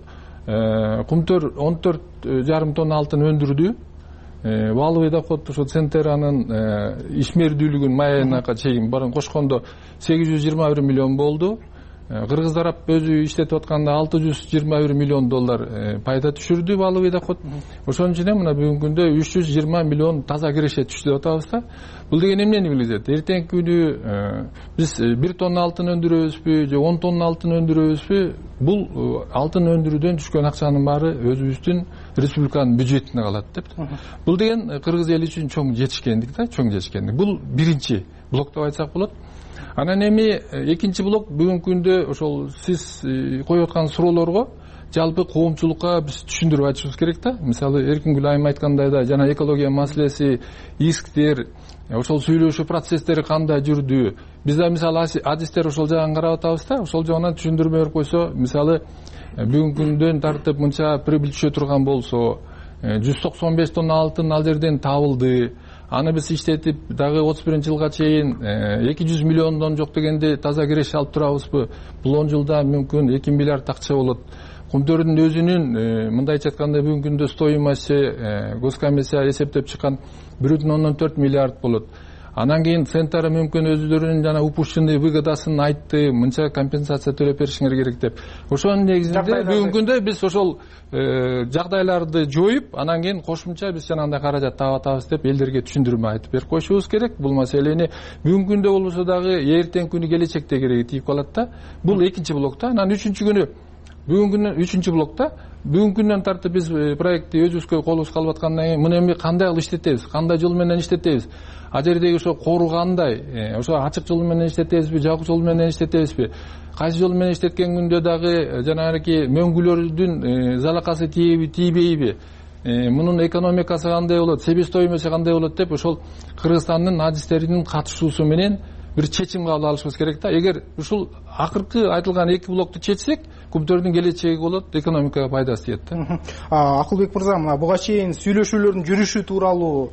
күндө кумтөр он төрт жарым тонна алтын өндүрдү. Валовый доход ошо центеранын ишмердүүлүгүн май айына чейин барын кошкондо сегиз жүз жыйырма бир миллион болду. Кыргыз тарап өзү иштетип атканда алты жүз жыйырма бир миллион доллар пайда түшүрдү валовый доход. Ошонун үчүн мына бүгүнкү күндө үч жүз жыйырма миллион таза киреше түштү деп атабыз да. Бул деген эмнени билдирет? Эртеңки күнү биз бир тонна алтын өндүрөбүзбү же он тонна алтын өндүрөбүзбү? Бул алтын өндүрүүдөн түшкөн акчанын баары өзүбүздүн республиканын бюджетине калат деп. Бул деген кыргыз эли үчүн чоң жетишкендик да, чоң жетишкендик. Бул биринчи блок деп айтсак болот. Анан эми экинчи блок бүгүнкү күндө ошол сиз коюп аткан суроолорго жалпы коомчулукка биз түшүндүрүп айтышыбыз керек да. Мисалы Эркингүл айым айткандай да жана экология маселеси, исктер, ошол сүйлөшүү процесстери кандай жүрдү. Биз да мисалы адистер ошол жагын карап атабыз да. Ошол жагынан түшүндүрмө берип койсо, мисалы бүгүнкү күндөн тартып мынча прибыль түшө турган болсо, жүз токсон беш тонна алтын ал жерден табылды. Аны биз иштетип дагы отуз биринчи жылга чейин эки жүз миллиондон жок дегенде таза киреше алып турабызбы? Бул он жылда мүмкүн эки миллиард акча болот. Кумтөрдүн өзүнүн мындайча айтканда бүгүнкү күндө стоимости госкомиссия эсептеп чыккан бир бүтүн ондон төрт миллиард болот. Анан кийин центры мүмкүн өзүлөрүнүн жана упущенный выгодасын айтты, мынча компенсация төлөп беришиңер керек деп. Ошонун негизинде бүгүнкү күндө биз ошол жагдайларды жоюп, анан кийин кошумча биз жанагындай каражат таап атабыз деп элдерге түшүндүрмө айтып берип коюшубуз керек. Бул маселени бүгүнкү күндө болбосо дагы эртеңки күнү келечекте кереги тийип калат да. Бул экинчи блокта. Анан үчүнчү күнү бүгүнкү күнү үчүнчү блокта бүгүнкү күндөн тартып биз проектти өзүбүзгө колубузга алып аткандан кийин муну эми кандай кылып иштетебиз, кандай жол менен иштетебиз, а жердеги ошо кору кандай, ошо ачык жол менен иштетебизби, жабык жол менен иштетебизби, кайсы жол менен иштеткен күндө дагы жанагы мөңгүлөрдүн залакасы тийеби тийбейби, мунун экономикасы кандай болот, себестоимости кандай болот деп ошол Кыргызстандын адистеринин катышуусу менен бир чечим кабыл алышыбыз керек да. Эгер ушул акыркы айтылган эки блокту чечсек, Кумтөрдүн келечеги болот, экономикага пайдасы тиет да. Акылбек мырза, мына буга чейин сүйлөшүүлөрдүн жүрүшү тууралуу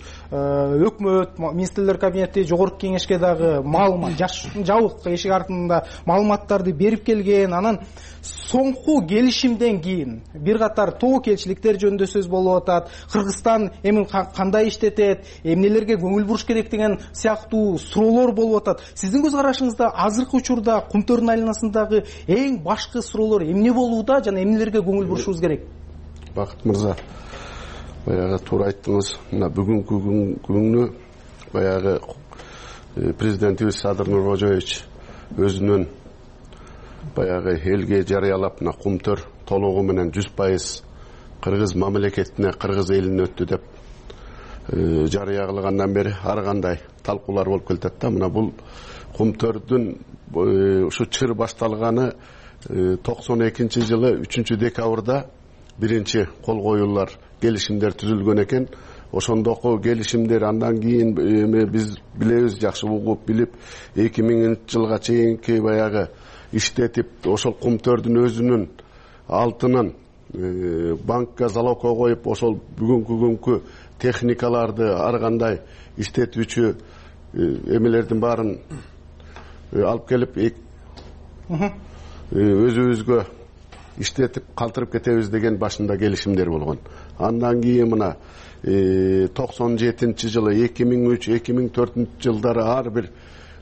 өкмөт, министрлер кабинети, жогорку кеңешке дагы маалымат, жабык эшик артында маалыматтарды берип келген. Анан соңку келишимден кийин бир катар тобокелчиликтер жөнүндө сөз болуп атат. Кыргызстан эми кандай иштетет, эмнелерге көңүл буруш керек деген сыяктуу суроолор болуп атат. Сиздин көз карашыңызда азыркы учурда Кумтөрдүн айланасындагы эң башкы суроолор эмне болууда жана эмнелерге көңүл бурушубуз керек? Бакыт мырза, баягы туура айттыңыз. Мына бүгүнкү күнү баягы президентибиз Садыр Нуркожоевич өзүнүн баягы элге жарыялап, мына Кумтөр толугу менен жүз пайыз кыргыз мамлекетине, кыргыз элине өттү деп жарыя кылгандан бери ар кандай талкуулар болуп келатат да. Мына бул Кумтөрдүн ушу чыр башталганы токсон экинчи жылы үчүнчү декабрда биринчи кол коюлар, келишимдер түзүлгөн экен. Ошондоку келишимдер андан кийин биз билебиз, жакшы угуп билип, эки миңинчи жылга чейинки баягы иштетип, ошол Кумтөрдүн өзүнүн алтынын банкка залогко коюп, ошол бүгүнкү күnkү техникаларды ар кандай иштетүүчү эмелердин баарын алып келип өзүбүзгө иштетип калтырып кетебиз деген башында келишимдер болгон. Андан кийин мына токсон жетинчи жылы, эки миң үч эки миң төртүнчү жылдары ар бир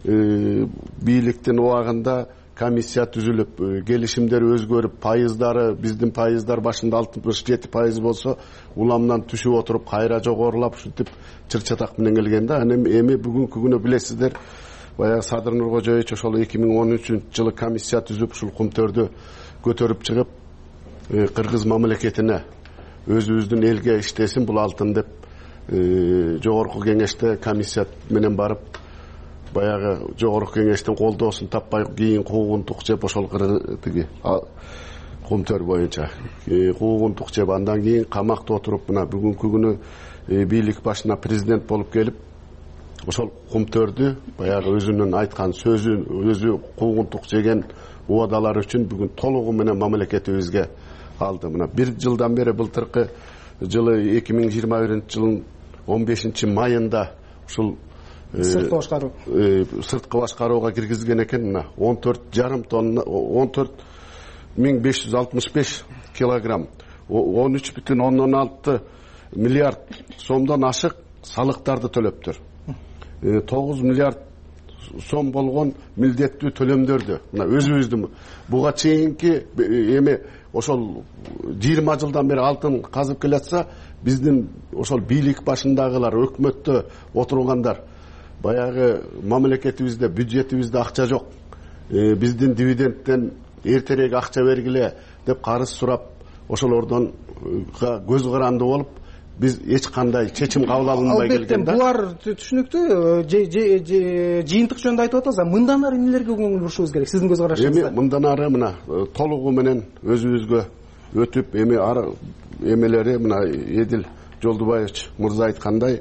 бийликтин убагында комиссия түзүлүп, келишимдер өзгөрүп, пайыздары, биздин пайыздар башында алтымыш жети пайыз болсо, уламдан түшүп отуруп, кайра жогорулап, ушинтип чыр-чатак менен келген да. Эми бүгүнкү күнү билесиздер, баягы Садыр Нуркожоевич ошол эки миң он үчүнчү жылы комиссия түзүп, ушул Кумтөрдү көтөрүп чыгып, кыргыз мамлекетине, өзүбүздүн элге иштесин бул алтын деп жогорку кеңеште комиссия менен барып, баягы жогорку кеңештин колдоосун таппай кийин куугунтук жеп, ошол тиги Кумтөр боюнча куугунтук жеп, андан кийин камакта отуруп, мына бүгүнкү күнү бийлик башына президент болуп келип, ошол Кумтөрдү баягы өзүнүн айткан сөзү, өзү куугунтук жеген убадалар үчүн бүгүн толугу менен мамлекетибизге алды. Мына бир жылдан бери, былтыркы жылы эки миң жыйырма биринчи жылдын он бешинчи майында ушул сырткы башкаруу сырткы башкарууга киргизген экен. Мына он төрт жарым тонна, он төрт миң беш жүз алтымыш беш килограмм, он үч бүтүн ондон алты миллиард сомдон ашык салыктарды төлөптүр. тогуз миллиард сом болгон милдеттүү төлөмдөрдү мына өзүбүздүн буга чейинки эми ошол жыйырма жылдан бери алтын казып келатса, биздин ошол бийлик башындагылар, өкмөттө отургандар, баягы мамлекетибизде, бюджетибизде акча жок, биздин дивидендтен эртерээк акча бергиле деп карыз сурап, ошолордон көз каранды болуп, биз эч кандай чечим кабыл алынбай келген да. Булар түшүнүктүү, жыйынтык жөнүндө айтып атабыз, мындан ары эмнелерге көңүл бурушубуз керек сиздин көз карашыңызда? Эми мындан ары мына толугу менен өзүбүзгө өтүп эми эмелери мына Эдил Жолдубаевич мырза айткандай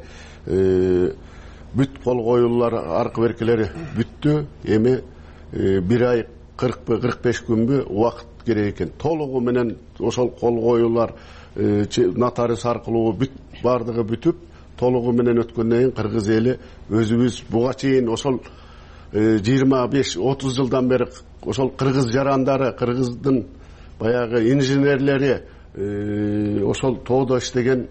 бүт кол коюулар аркы беркелери бүттү. Эми бир ай кыркпы кырк беш күнбү убакыт керек экен. Толугу менен ошол кол коюулар нотариус аркылуу бүт бардыгы бүтүп толугу менен өткөндөн кийин кыргыз эли өзүбүз буга чейин ошол жыйырма беш отуз жылдан бери ошол кыргыз жарандары, кыргыздын баягы инженерлери, ошол тоодо иштеген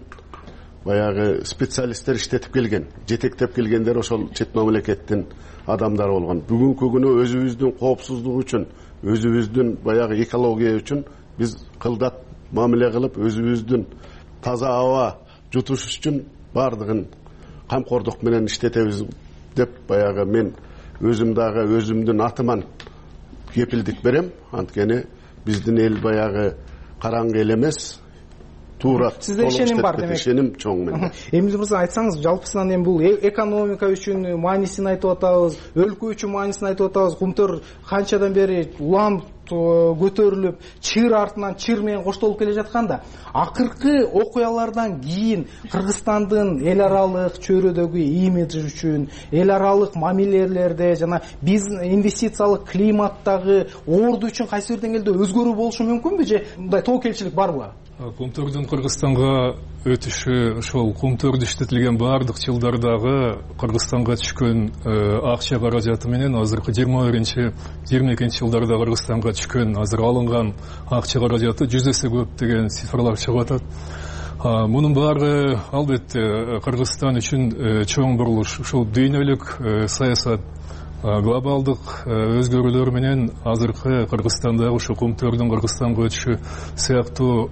баягы специалисттер иштетип келген, жетектеп келгендер ошол чет мамлекеттин адамдары болгон. Бүгүнкү күнү өзүбүздүн коопсуздук үчүн, өзүбүздүн баягы экология үчүн биз кылдат мамиле кылып, өзүбүздүн таза аба жутуш үчүн бардыгын камкордук менен иштетебиз деп баягы мен өзүм дагы өзүмдүн атыман кепилдик берем. Анткени биздин эл баягы караңгы эл эмес. Туура. Сизде ишеним бар демек. Ишеним чоң менде. Эмиль мырза, айтсаңыз, жалпысынан эми бул экономика үчүн маанисин айтып атабыз, өлкө үчүн маанисин айтып атабыз. Кумтөр канчадан бери улам көтөрүлүп, чыр артынан чыр менен коштолуп келе жатканда, акыркы окуялардан кийин Кыргызстандын эл аралык чөйрөдөгү имиджи үчүн, эл аралык мамилелерде жана биз инвестициялык климаттагы орду үчүн кайсы бир деңгээлде өзгөрүү болушу мүмкүнбү же мындай тобокелчилик барбы? Кумтөрдүн Кыргызстанга өтүшү ошол Кумтөрдө иштетилген баардык жылдардагы Кыргызстанга түшкөн акча каражаты менен азыркы жыйырма биринчи жыйырма экинчи жылдарда Кыргызстанга түшкөн азыр алынган акча каражаты жүз эсе көп деген цифрлар чыгып атат. Мунун баары албетте Кыргызстан үчүн чоң бурулуш. Ушул дүйнөлүк саясат, глобалдык өзгөрүүлөр менен азыркы Кыргызстанда ушу Кумтөрдүн Кыргызстанга өтүшү сыяктуу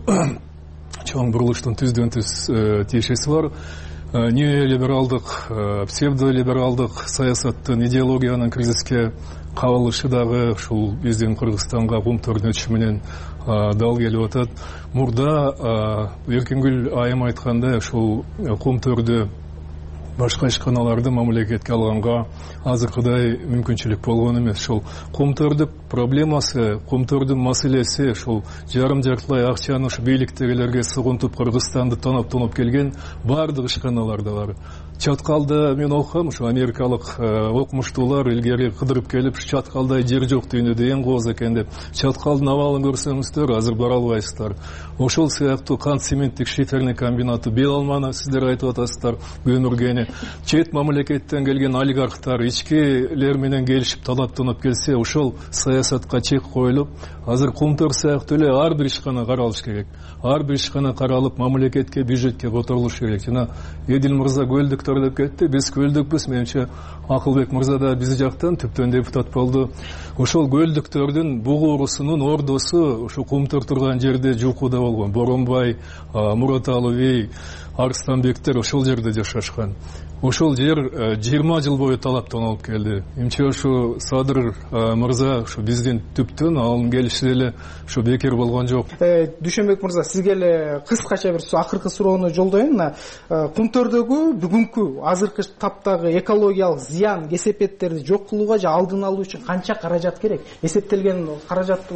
чоң бурулуштун түздөн түз тиешеси бар. Неолибералдык, псевдолибералдык саясаттын, идеологиянын кризиске кабылышы дагы ушул биздин Кыргызстанга Кумтөрдүн өтүшү менен дал келип атат. Мурда Эркингүл айым айткандай, ушул Кумтөрдү башка ишканаларды мамлекетке алганга азыркыдай мүмкүнчүлүк болгон эмес. Ошол Кумтөрдүн проблемасы, Кумтөрдүн маселеси, ошол жарым жартылай акчаны ушу бийликтегилерге сугунтуп Кыргызстанды тоноп тоноп келген баардык ишканаларда бар. Чаткалда мен окугам, ушу америкалык окумуштуулар илгери кыдырып келип, чаткалда жер жок дүйнөдө эң кооз экен деп, чаткалдын абалын көрсөңүздөр азыр бара албайсыздар. Ошол сыяктуу кант цементтик шиферный комбинаты бел алманы сиздер айтып атасыздар, көмүргени. Чет мамлекеттен келген олигархтар ичкилер менен келишип талаптанып келсе, ошол саясатка чек коюлуп, азыр Кумтөр сыяктуу эле ар бир ишкана каралыш керек. Ар бир ишкана каралып, мамлекетке, бюджетке которулуш керек. Жана Эдил мырза көлдүктөр деп кетти. Биз көлдүкпүз, менимче Акылбек мырза да биз жактан түптөн депутат болду. Ошол көлдүктөрдүн бугуурусунун ордосу ушу Кумтөр турган жерде Жукуда болгон. Боронбай, Мураталы бей, Арыстанбектер ошол жерде жашашкан. Ошол жер жыйырма жыл бою талаптанып келди. Эмче ушу Садыр мырза ушу биздин түптөн алым келиши эле ушу бекер болгон жок. Дүйшөнбек мырза, сизге эле кыскача бир акыркы суроону жолдоюн. Мына Кумтөрдөгү бүгүнкү азыркы таптагы экологиялык зыян кесепеттерди жок кылууга же алдын алуу үчүн канча каражат керек? Эсептелген каражат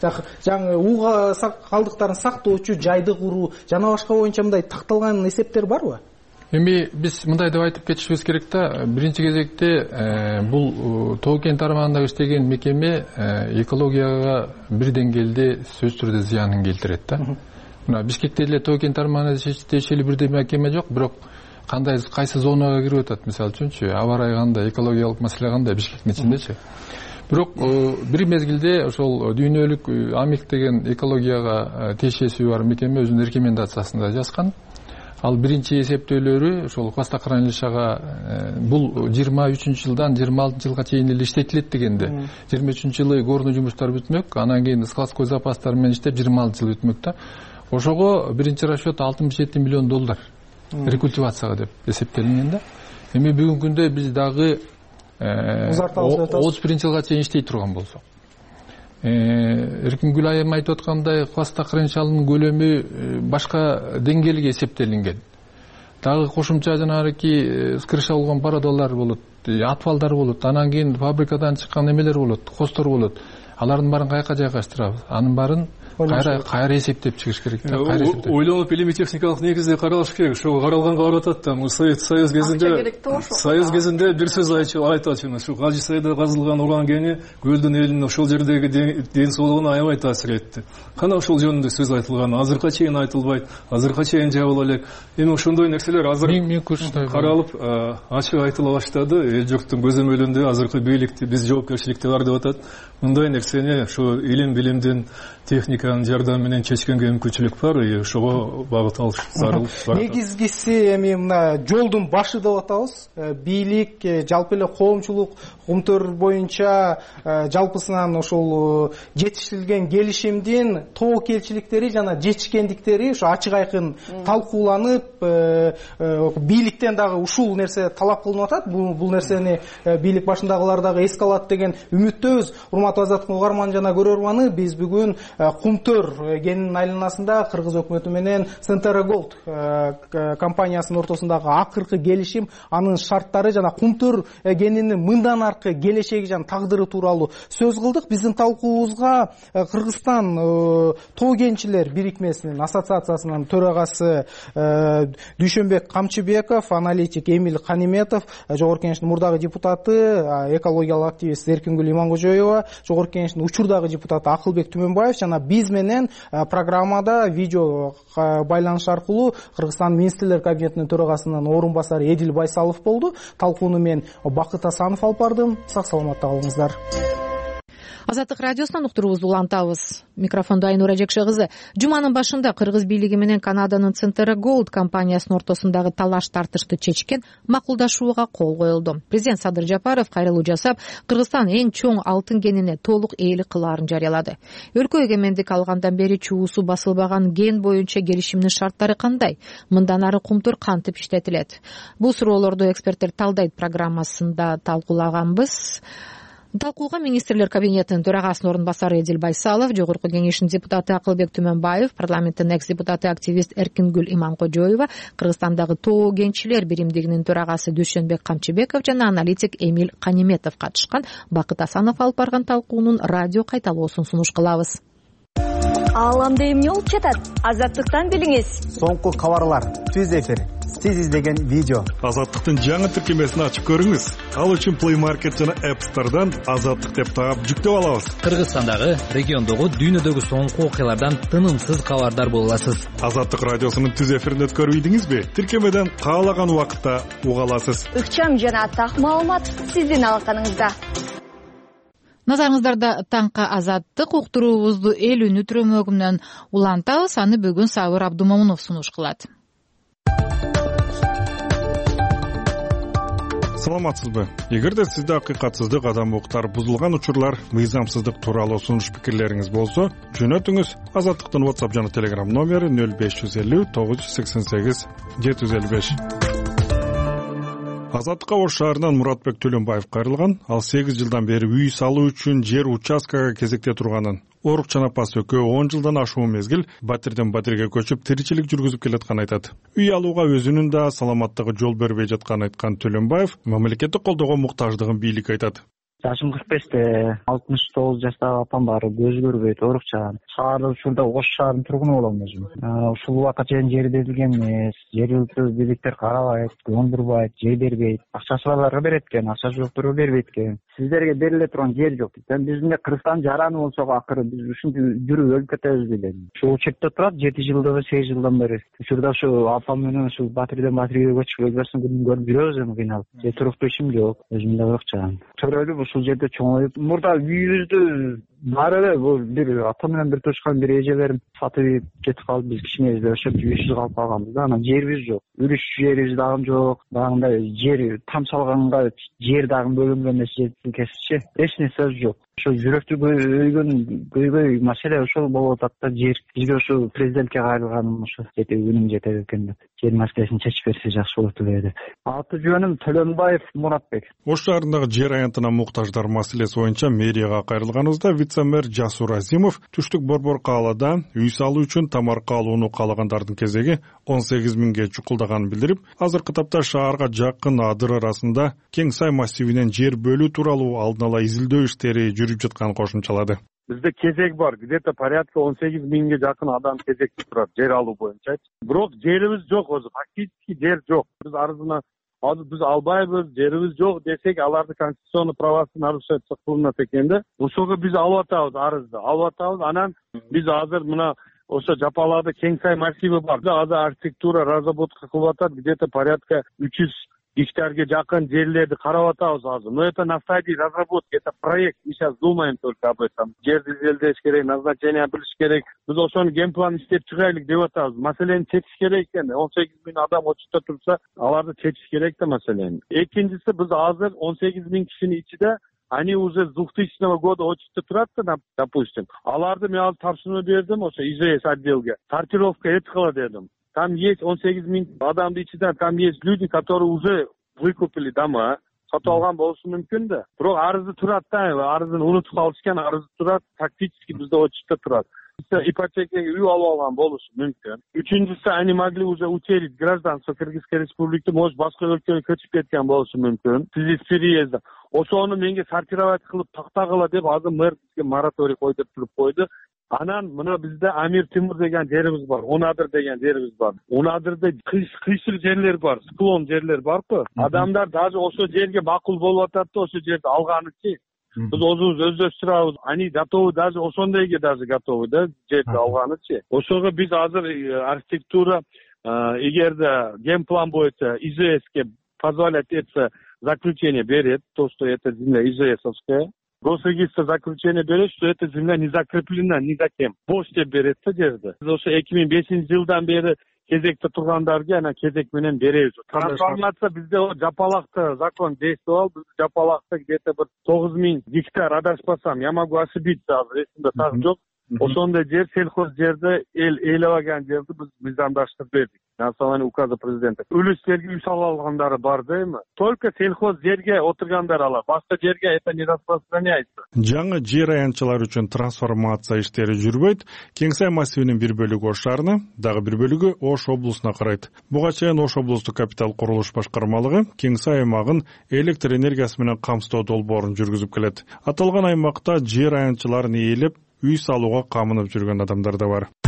жаңы ууга калдыктарын сактоочу жайды куруу жана башка боюнча мындай такталган эсептер барбы? Эми биз мындай деп айтып кетишибиз керек да, биринчи кезекте бул Тоо кен тармагында иштеген мекеме экологияга бир деңгээлде сөзсүз түрдө зыянын келтирет да. Мына Бишкекте эле Тоо кен тармагына тиешелүү бирдей мекеме жок, бирок кандай кайсы зонага кирип атат, мисалы үчүнчү, аба ырайы кандай, экологиялык маселе кандай Бишкектин ичиндечи. Бирок бир мезгилде ошол дүйнөлүк АМИК деген экологияга тиешеси бар мекеме өзүнүн рекомендациясында жазган. Ал биринчи эсептөөлөрү ошол хвостохранилищага бул жыйырма үчүнчү жылдан жыйырма алтынчы жылга чейин эле иштетилет дегенде. жыйырма үчүнчү жылы горный жумуштар бүтмөк, анан кийин складской запастар менен иштеп жыйырма алты жыл бүтмөк да. Ошого биринчи расчет алтымыш жети миллион доллар рекультивацияга деп эсептелинген да. Эми бүгүнкү күндө биз дагы отуз биринчи жылга чейин иштей турган болсок, Эркингүл айым айтып аткандай хвостохранилищанын көлөмү башка деңгээлге эсептелинген. Дагы кошумча жанагы скрыша болгон пародалар болот, атфалдар болот, анан кийин фабрикадан чыккан эмелер болот, хостор болот. Алардын баарын каяка жайгаштырабыз? Анын баарын кайра кайра эсептеп чыгыш керек да. Ойлонуп илимий техникалык негизде каралыш керек. Ошого каралганга карап атат да. Мына Совет Союз кезинде Союз кезинде бир сөз айтачу. Ушу Кажы Сайда казылган уран кени көлдүн элинин ошол жердеги ден соолугуна аябай таасир этти. Кана ошол жөнүндө сөз айтылган, азыркыга чейин айтылбайт, азыркыга чейин жабыла элек. Эми ошондой нерселер азыр каралып, ачык айтыла баштады. Эл журттун көзөмөлүндө азыркы бийликти биз жоопкерчиликте бар деп атат. Мындай нерсени ошо илим билимдин, техниканын жардамы менен чечкенге мүмкүнчүлүк бар, и ошого багыт алыш зарыл. Негизгиси эми мына жолдун башы деп атабыз. Бийлик, жалпы эле коомчулук Кумтөр боюнча жалпысынан ошол жетишилген келишимдин тобокелчиликтери жана жетишкендиктери ошо ачык айкын талкууланып, бийликтен дагы ушул нерсе талап кылынып атат. Бул нерсени бийлик башындагылар дагы эске алат деген үмүттөбүз. Урматтуу Азаттык угарман жана көрөрманы, биз бүгүн Кумтөр кенинин айланасында Кыргыз өкмөтү менен Центра Голд компаниясынын ортосундагы акыркы келишим, анын шарттары жана Кумтөр кенинин мындан аркы келечеги жана тагдыры тууралуу сөз кылдык. Биздин талкуубузга Кыргызстан тоо кенчилер бирикмесинин ассоциациясынын төрагасы Дүйшөнбек Камчыбеков, аналитик Эмиль Каниметов, Жогорку Кеңештин мурдагы депутаты, экологиялык активист Эркингүл Имангожоева, Жогорку Кеңештин учурдагы депутаты Акылбек Түмөнбаев жана биз менен программада видео байланыш аркылуу Кыргызстан министрлер кабинетинин төрагасынын орун басары Эдил Байсалов болду. Талкууну мен Бакыт Асанов алып бардым. Сак саламатта калыңыздар. Азаттык радиосунан уктуруубузду улантабыз. Микрофондо Айнура Жекше кызы. Жуманын башында Кыргыз бийлиги менен Канаданын Центра Голд компаниясынын ортосундагы талаш тартышты чечкен макулдашууга кол коюлду. Президент Садыр Жапаров кайрылуу жасап, Кыргызстан эң чоң алтын кенине толук ээлик кылаарын жарыялады. Өлкө эгемендик алгандан бери чуусу басылбаган кен боюнча келишимдин шарттары кандай? Мындан ары Кумтөр кантип иштетилет? Бул суроолорду эксперттер талдайт программасында талкуулаганбыз. Талкууга министрлер кабинетинин төрагасынын орун басары Эдил Байсалов, Жогорку Кеңештин депутаты Акылбек Түмөнбаев, парламенттин экс-депутаты активист Эркингүл Имангожоева, Кыргызстандагы тоо кенчилер биримдигинин төрагасы Дүйшөнбек Камчыбеков жана аналитик Эмиль Каниметов катышкан. Бакыт Асанов алып барган талкуунун радио кайталоосун сунуш кылабыз. Ааламда эмне болуп жатат? Азаттыктан билиңиз. Соңку кабарлар, түз эфир, сиз издеген видео. Азаттыктын жаңы тиркемесин ачып көрүңүз. Ал үчүн Play Market жана App Store'дан Азаттык деп таап жүктөп алабыз. Кыргызстандагы, региондогу, дүйнөдөгү соңку окуялардан тынымсыз кабардар боло аласыз. Азаттык радиосунун түз эфирин өткөрүп ийдиңизби? Тиркемеден каалаган убакытта уга аласыз. Ыкчам жана так маалымат сиздин алаканыңызда. Назарыңыздарда таңкы Азаттык уктуруубузду эл үнү түрөмөгүнөн улантабыз. Аны бүгүн Сабыр Абдумомунов сунуш кылат. Саламатсызбы? Эгерде сизде акыйкатсыздык, адам укуктары бузулган учурлар, мыйзамсыздык тууралуу сунуш пикирлериңиз болсо, жөнөтүңүз. Азаттыктын WhatsApp жана Telegram номери нөл беш жүз элүү тогуз жүз сексен сегиз жети жүз элүү беш. Азаттыкка Ош шаарынан Муратбек Төлөнбаев кайрылган. Ал сегиз жылдан бери үй салуу үчүн жер участкага кезекте турганын, Орук Чанапас экөө он жылдан ашуун мезгил батирден батирге көчүп тиричилик жүргүзүп келатканын айтат. Үй алууга өзүнүн да саламаттыгы жол бербей жатканын айткан Төлөнбаев мамлекеттик колдоого муктаждыгын бийлик айтат. Жашым кырк беште, алтымыш тогуз жаштагы апам бар, көз көрбөйт, оорук чаган. Шаарда учурда Ош шаарынын тургуну болом өзүм. Ушул убакка чейин жер берилген эмес, жергиликтүү бийликтер карабайт, көндүрбайт, жер бербейт. Акчасы баларга берет экен, акчасы жокторго бербейт экен. Сиздерге бериле турган жер жок. Биздин де Кыргызстан жараны болсо акыры биз ушинтип жүрүп өлүп кетебиз билем. Ушул учурда турат жети жылдан сегиз жылдан бери. Учурда ушу апам менен ушу батирден батирге көчүп өзгөрсүн күнүн көрүп жүрөбүз эми кыйналып. Же туруктуу ишим жок, өзүмдө оорук чаган. Төрөлүп ушул жерде чоңоюп, мурда үйүбүздү бар эле, бул бир ата менен бир тушкан бир эжелерим сатып кетип калды, биз кичинебизде ошо үйсүз калып калганбыз да. Анан жерибиз жок, үрүш жерибиз дагы жок, баягындай жер там салганга жер дагы бөлүнгөн эмес, жер тилкесичи эч нерсе жок. Ошо жүрөктү көйгөн көйгөй маселе ошол болуп атат да, жер. Бизге ошо президентке кайрылганым ошо жети күнүм жетет экен деп, жер маселесин чечип берсе жакшы болот эле деп. Аты жөнүм Төлөнбаев Муратбек. Ош шаарындагы жер аянтына муктаждар маселеси боюнча мэрияга кайрылганыбызда вице-мэр Жасур Азимов түштүк Борбор каалада үй салуу үчүн тамарка алууну каалагандардын кезеги он сегиз миңге чукулдаганын билдирип, азыркы тапта шаарга жакын Адыр арасында Кең Сай массивинен жер бөлүү тууралуу алдын ала изилдөө иштери жүрүп жатканын кошумчалады. бизде кезек бар, где то порядка он сегиз миңге жакын адам кезекте турат жер алуу боюнча. Бирок жерибиз жок, өзү фактически жер жок. Биз арызына азыр биз албайбыз, жерибиз жок десек, аларды конституционный правасын нарушать кылынат экен да. Ошого биз алып атабыз арызды. Алып атабыз, анан биз азыр мына ошо жапаларда кең сай массиви бар. Азыр архитектура разработка кылып атат, где то порядка үч жүз гектарга жакын жерлерди карап атабыз азыр. Но это на стадии разработки, это проект. Мы сейчас думаем только об этом. Жерди изилдеш керек, назначение билиш керек. Биз ошону генплан иштеп чыгайлык деп атабыз. Маселени чечиш керек экен. он сегиз миң адам очутта турса, аларды чечиш керек да маселени. Экинчиси, биз азыр он сегиз миң кишинин ичинде они уже с двухтысячного года очутта турат да, допустим. Аларды мен азыр тапшырма бердим ошо ИЖС отделге. Сортировка эткыла дедим. Там есть он сегиз миң адамдын ичинде, там есть люди, которые уже выкупили дома, сатып алган болушу мүмкүн да. Бирок арызы турат да, арызын унутуп калышкан, арызы турат, фактически бизде очутта турат. Ипотекага үй алып алган болушу мүмкүн. Үчүнчүсү, они могли уже утерять гражданство Кыргызской республики, может башка өлкөгө көчүп кеткен болушу мүмкүн. В связи с переездом. Ошону менге сортировать кылып тактагыла деп азыр мэр бизге мораторий койдуруп туруп койду. Анан мына бизде Амир Тимур деген жерибиз бар, Унадыр деген жерибиз бар. Унадырда кыйшыр жерлер бар, склон жерлер барбы? Адамдар даже ошо жерге макул болуп атат да, ошо жерди алганычы. Биз өзүбүз өздөштүрөбүз. Они готовы, даже ошондойго даже готовы да, жерди алганычы. Ошого биз азыр архитектура, эгерде генплан боюнча ИЖСке позволять этсе заключение берет, то, что эта земля ИЖСовская. Госрегистр заключение берет, что эта земля не закреплена ни за кем. Бош деп берет да жерди. Биз ошо эки миң бешинчи жылдан бери кезекте тургандарга анан кезек менен беребиз. Трансформация бизде жапалакта закон действовал. Биз жапалакта где-то бир тогуз миң гектар, адашпасам, я могу ошибиться, азыр эсимде так жок. Ошондой жер, сельхоз жерде эл ээлебеген жерди биз мыйзамдаштырып бердик. На основании указа президента. Үлүстерге үй салып алгандары бар да эми. Только сельхоз жерге отургандар алат. Башка жерге это не распространяется. Жаңы жер аянтчылар үчүн трансформация иштери жүрбөйт. Кең сай массивинин бир бөлүгү Ош шаарына, дагы бир бөлүгү Ош облусуна карайт. Буга чейин Ош облустук капитал курулуш башкармалыгы кең сай аймагын электр энергиясы менен камсыздоо долбоорун жүргүзүп келет. Аталган аймакта жер аянтчыларын ээлеп, үй салууга камынып жүргөн адамдар да бар.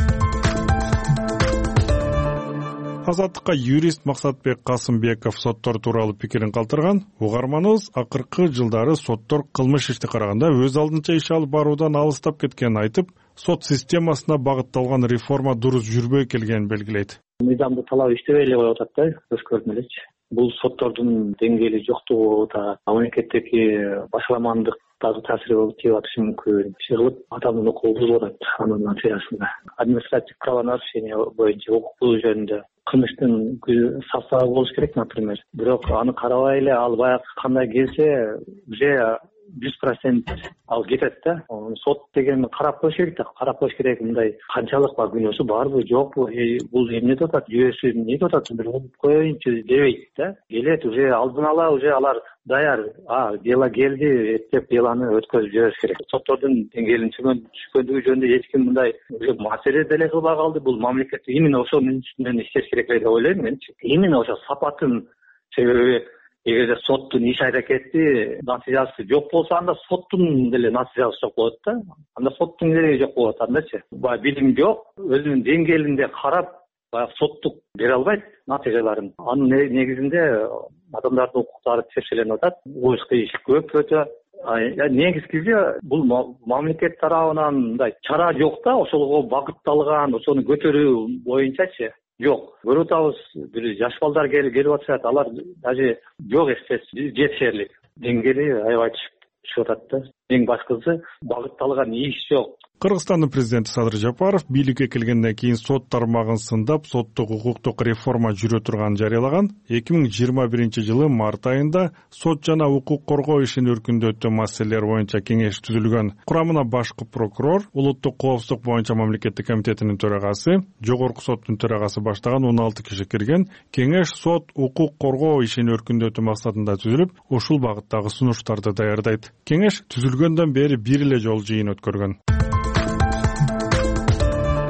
Азаттыкка юрист Максатбек Касымбеков соттор тууралуу пикирин калтырган. Угарманыбыз акыркы жылдары соттор кылмыш ишти караганда өз алдынча иш алып баруудан алыстап кеткенин айтып, сот системасына багытталган реформа дурус жүрбөй келгенин белгилейт. Мыйзамды талап иштебей эле коюп атат да, көз көрдүм элечи. Бул соттордун деңгээли жоктугу да, мамлекеттеги башаламандык дагы таасири болуп тийип атышы мүмкүн. Иши кылып адамдын укугу бузулуп атат анын натыйжасында. Административдик правонарушение боюнча укук бузуу жөнүндө кылмыштын составы болуш керек, например. Бирок аны карабай эле ал баягы кандай келсе, уже жүз процент ал кетет да. Сот деген карап коюш керек да, карап коюш керек, мындай канчалык бар, күнөөсү барбы, жокпу, бул эмне деп атат, жүйөсү эмне деп атат, бир окуп коеюнчу дебейт да. Келет уже алдын ала, уже алар даяр, а дело келди, эптеп делону өткөзүп жибериш керек. Соттордун деңгээлин түшкөндүгү жөнүндө эч ким мындай маселе деле кылбай калды. Бул мамлекет именно ошонун үстүнөн иштеш керек деп ойлойм менчи. Именно ошо сапатын, себеби эгерде соттун иш аракети натыйжасы жок болсо, анда соттун деле натыйжасы жок болот да. Анда соттун кереги жок болот андачы. Баягы билим жок, өзүнүн деңгээлинде карап, баягы соттук бере албайт натыйжаларын. Анын негизинде адамдардын укуктары текшеленип атат. Уйск иш көп өтө. Негизгиси бул мамлекет тарабынан мындай чара жок да, ошого багытталган, ошону көтөрүү боюнчачы жок. Көрүп атабыз, бир жаш балдар келип атышат, алар даже жок эстес, жетишерлик. Деңгээли аябай түшүп атат да. Эң башкысы багытталган иш жок. Кыргызстандын президенти Садыр Жапаров бийликке келгенден кийин сот тармагын сындап, соттук укуктук реформа жүрө турганын жарыялаган. эки миң жыйырма биринчи жылы март айында сот жана укук коргоо ишин өркүндөтүү маселелери боюнча кеңеш түзүлгөн. Курамына башкы прокурор, улуттук коопсуздук боюнча мамлекеттик комитетинин төрагасы, жогорку соттун төрагасы баштаган он алты киши кирген. Кеңеш сот укук коргоо ишин өркүндөтүү максатында түзүлүп, ушул багыттагы сунуштарды даярдайт. Кеңеш түзүлгөндөн бери бир эле жолу жыйын өткөргөн.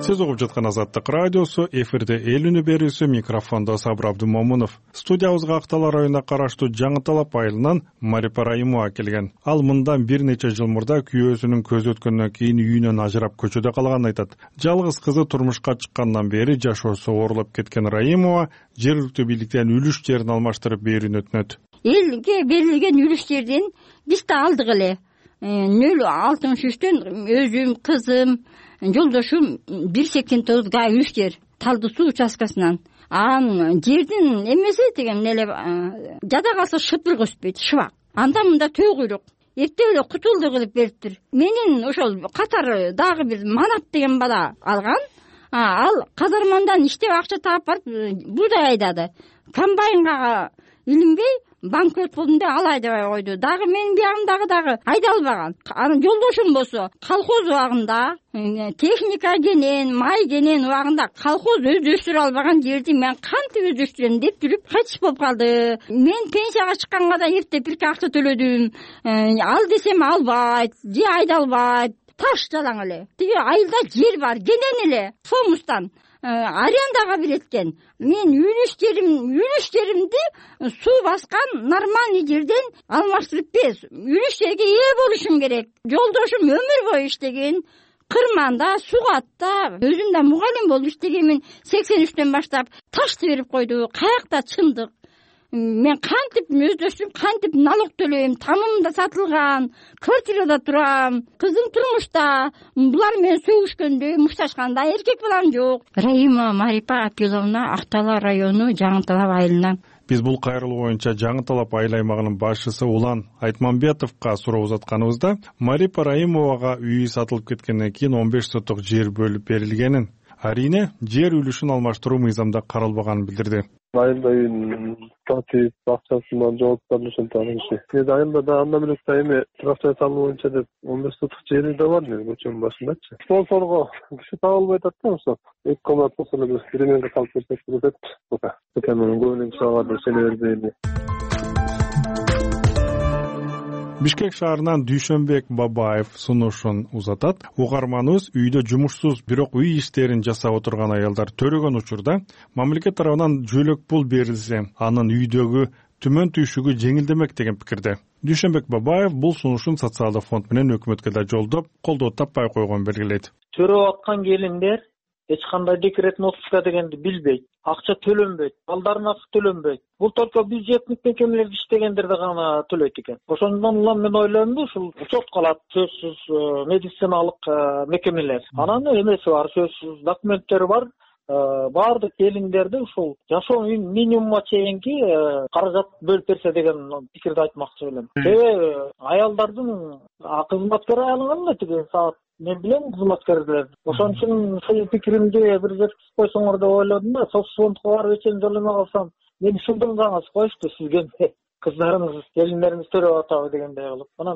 сиз угуп жаткан Азаттык радиосу, эфирде эл үнү берүүсү, микрофондо Сабыр Абдымомунов. Студиябызга Актала районуна караштуу Жаңы Талап айылынан Марипа Раимова келген. Ал мындан бир нече жыл мурда күйөөсүнүн көз өткөндөн кийин үйүнөн ажырап көчөдө калганын айтат. Жалгыз кызы турмушка чыккандан бери жашоосу оорлоп кеткен Раимова жергиликтүү бийликтен үлүш жерин алмаштырып берүүнү өтүнөт. Элге берилген үлүш жерден биз да алдык эле. нөл алтымыш үчтөн өзүм, кызым, жолдошум бир сексен тогуз га үлүш жер Талды суу участкасынан. Анын жердин эмеси деген эле жада калса шыпыр көспөйт, шыбак. Анда мында төө куйрук. Эртең эле кутулду кылып бериптир. Менин ошол катары дагы бир Манат деген бала алган. Ал казармандан иштеп акча таап барып буудай айдады. Комбайнга илинбей банкрот болдум деп ал айдабай койду. Дагы менин биягымдагы дагы айдалбаган. Анын жолдошум болсо колхоз убагында техника кенен, май кенен убагында колхоз өздөштүрө албаган жерди мен кантип өздөштүрөм деп жүрүп кайтыш болуп калды. Мен пенсияга чыкканга да эптеп бир акча төлөдүм. Ал десем албайт, же айдалбайт. Таш жалаң эле. Тиги айылда жер бар, кенен эле. Сомустан арендага береткен. Мен үлүш жерим, үлүш жеримди суу баскан нормальный жерден алмаштырып бер. Үлүш жерге ээ болушум керек. Жолдошум өмүр бою иштеген. Кырманда, Сугатта, өзүм да мугалим болуп иштегенмин. сексен үчтөн баштап ташты берип койду. Каякта чындык. Мен кантип өздөштүрүп, кантип налог төлөйм, тамым да сатылган, квартирада турам, кызым турмушта, булар менен сөгүшкөндө, мушташканда эркек балам жок. Раима Марипа Апиловна, Актала району, Жаңы Талап айылынан. Биз бул кайрылуу боюнча Жаңы Талап айыл аймагынын башчысы Улан Айтмамбетовго суроо узатканыбызда Марипа Раимовага үйү сатылып кеткенден кийин он беш соток жер бөлүп берилгенин, арийне жер үлүшүн алмаштыруу мыйзамда каралбаганын билдирди. Айылда үйүн сатып, акчасынан жооптарын ошентип иши. Мен айылда да андан элек да эми трактор салуу боюнча деп он беш соток жери да бар менин көчөнүн башындачы. Спонсорго киши табылбай атат да, ошо эки комнат болсо эле биременде калып кетет деп. Ota менен көбүнөн чыгат деп сене бербейм. Бишкек шаарынан Дүйшөнбек Бабаев сунушун узатат. Угарманыбыз үйдө жумушсуз, бирок үй иштерин жасап отурган аялдар төрөгөн учурда мамлекет тарабынан жөлөк пул берилсе, анын үйдөгү түмөн түйшүгү жеңилдемек деген пикирде. Дүйшөнбек Бабаев бул сунушун социалдык фонд менен өкмөткө да жолдоп, колдоо таппай койгон белгилейт. Төрөп аткан келиндер эч кандай декретный отпуска дегенди билбейт. Акча төлөнбөйт, балдарына акча төлөнбөйт. Бул только бюджеттик мекемелерде иштегендерди гана төлөйт экен. Ошондон улам мен ойлойм да, ушул учет калат сөзсүз медициналык мекемелер. Анан эмеси бар, сөзсүз документтери бар. Баардык келиндерди ушул жашоо минимумга чейинки каражат бөлүп берсе деген пикирди айтмакчы элем. Себеби аялдардын кызматкер айланган эле тиги саат мен билем кызматкерлер. Ошон үчүн ушул пикиримди бир жеткизип койсоңор деп ойлодум да, соцфондко барып эчен жолдомо калсам, мени шылдыңдаңыз коюшту сизге кыздарыңыз, келиндериңиз төрөп атабы дегендей кылып. Анан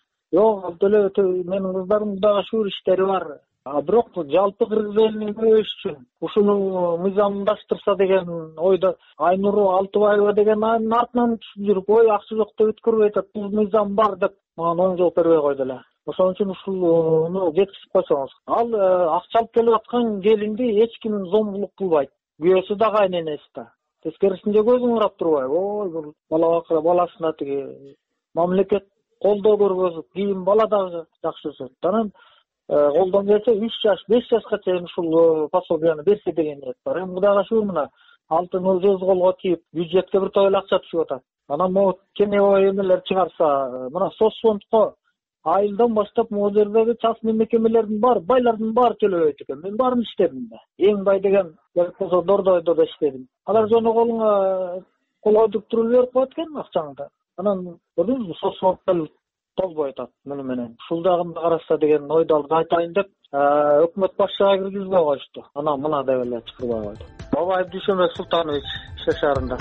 жок, төлөбөй, менин кыздарымдын дагы шуур иштери бар. А бирок жалпы кыргыз элинин көбөйүшү үчүн ушуну мыйзамдаштырса деген ойдо Айнуру Алтыбаева деген анын артынан жүрүп, ой акча жок деп өткөрбөй атат, бул мыйзам бар деп мага оң жооп бербей койду эле. Ошон үчүн ушуну жеткизип койсоңуз. Ал акча алып келип аткан келинди эч ким зомбулук кылбайт. Күйөөсү да кайненеси да. Тескерисинде көзүн карап турбайбы? Ой, бул бала баласына тиги мамлекет колдоо көргөзүп, кийин бала дагы жакшы өсөт. Анан колдон келсе үч жаш, беш жашка чейин ушул пособияны берсе деген ниет бар. Эми кудайга шүгүр, мына алтын өз колго тийип, бюджетке бир тойло акча түшүп атат. Анан могу кене эмелер чыгарса, мына соцфондко айылдан баштап могу жердеги частный мекемелердин бар, байлардын баары төлөбөйт экен. Мен баарын иштедим да. Эң бай деген болсо Дордойдо да иштедим. Алар жөн колуңа кол ойдуктуруп берип коет экен акчаңды. Анан көрдүңүзбү, соцфонд толбой атат муну менен. Ушул жагын карашса деген ойду алып айтайын деп, өкмөт башчыга киргизбей коюшту. Анан мына деп эле чыкырбай койду. Бабаев Дүйшөнбек Султанович Шеш шаарында.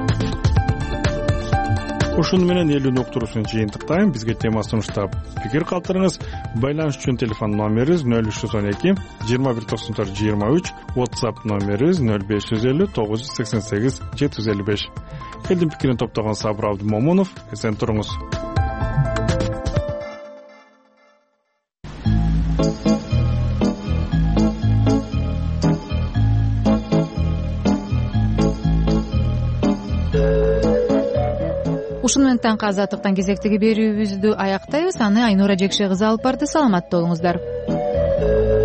Ушуну менен эл үнү уктуруусун жыйынтыктайм. Бизге тема сунуштап пикир калтырыңыз. Байланыш үчүн телефон номерибиз нөл үч жүз он эки жыйырма бир токсон төрт жыйырма үч, WhatsApp номерибиз нөл беш жүз элүү тогуз жүз сексен сегиз жети жүз элүү беш. Элдин пикирин топтогон Сабыр Абдымомунов. Эсен туруңуз. ушуну менен таңкы азаттыктан кезектеги берүүбүздү аяктайбыз. Аны Айнура Жекше кызы алып барды. Саламатта болуңуздар.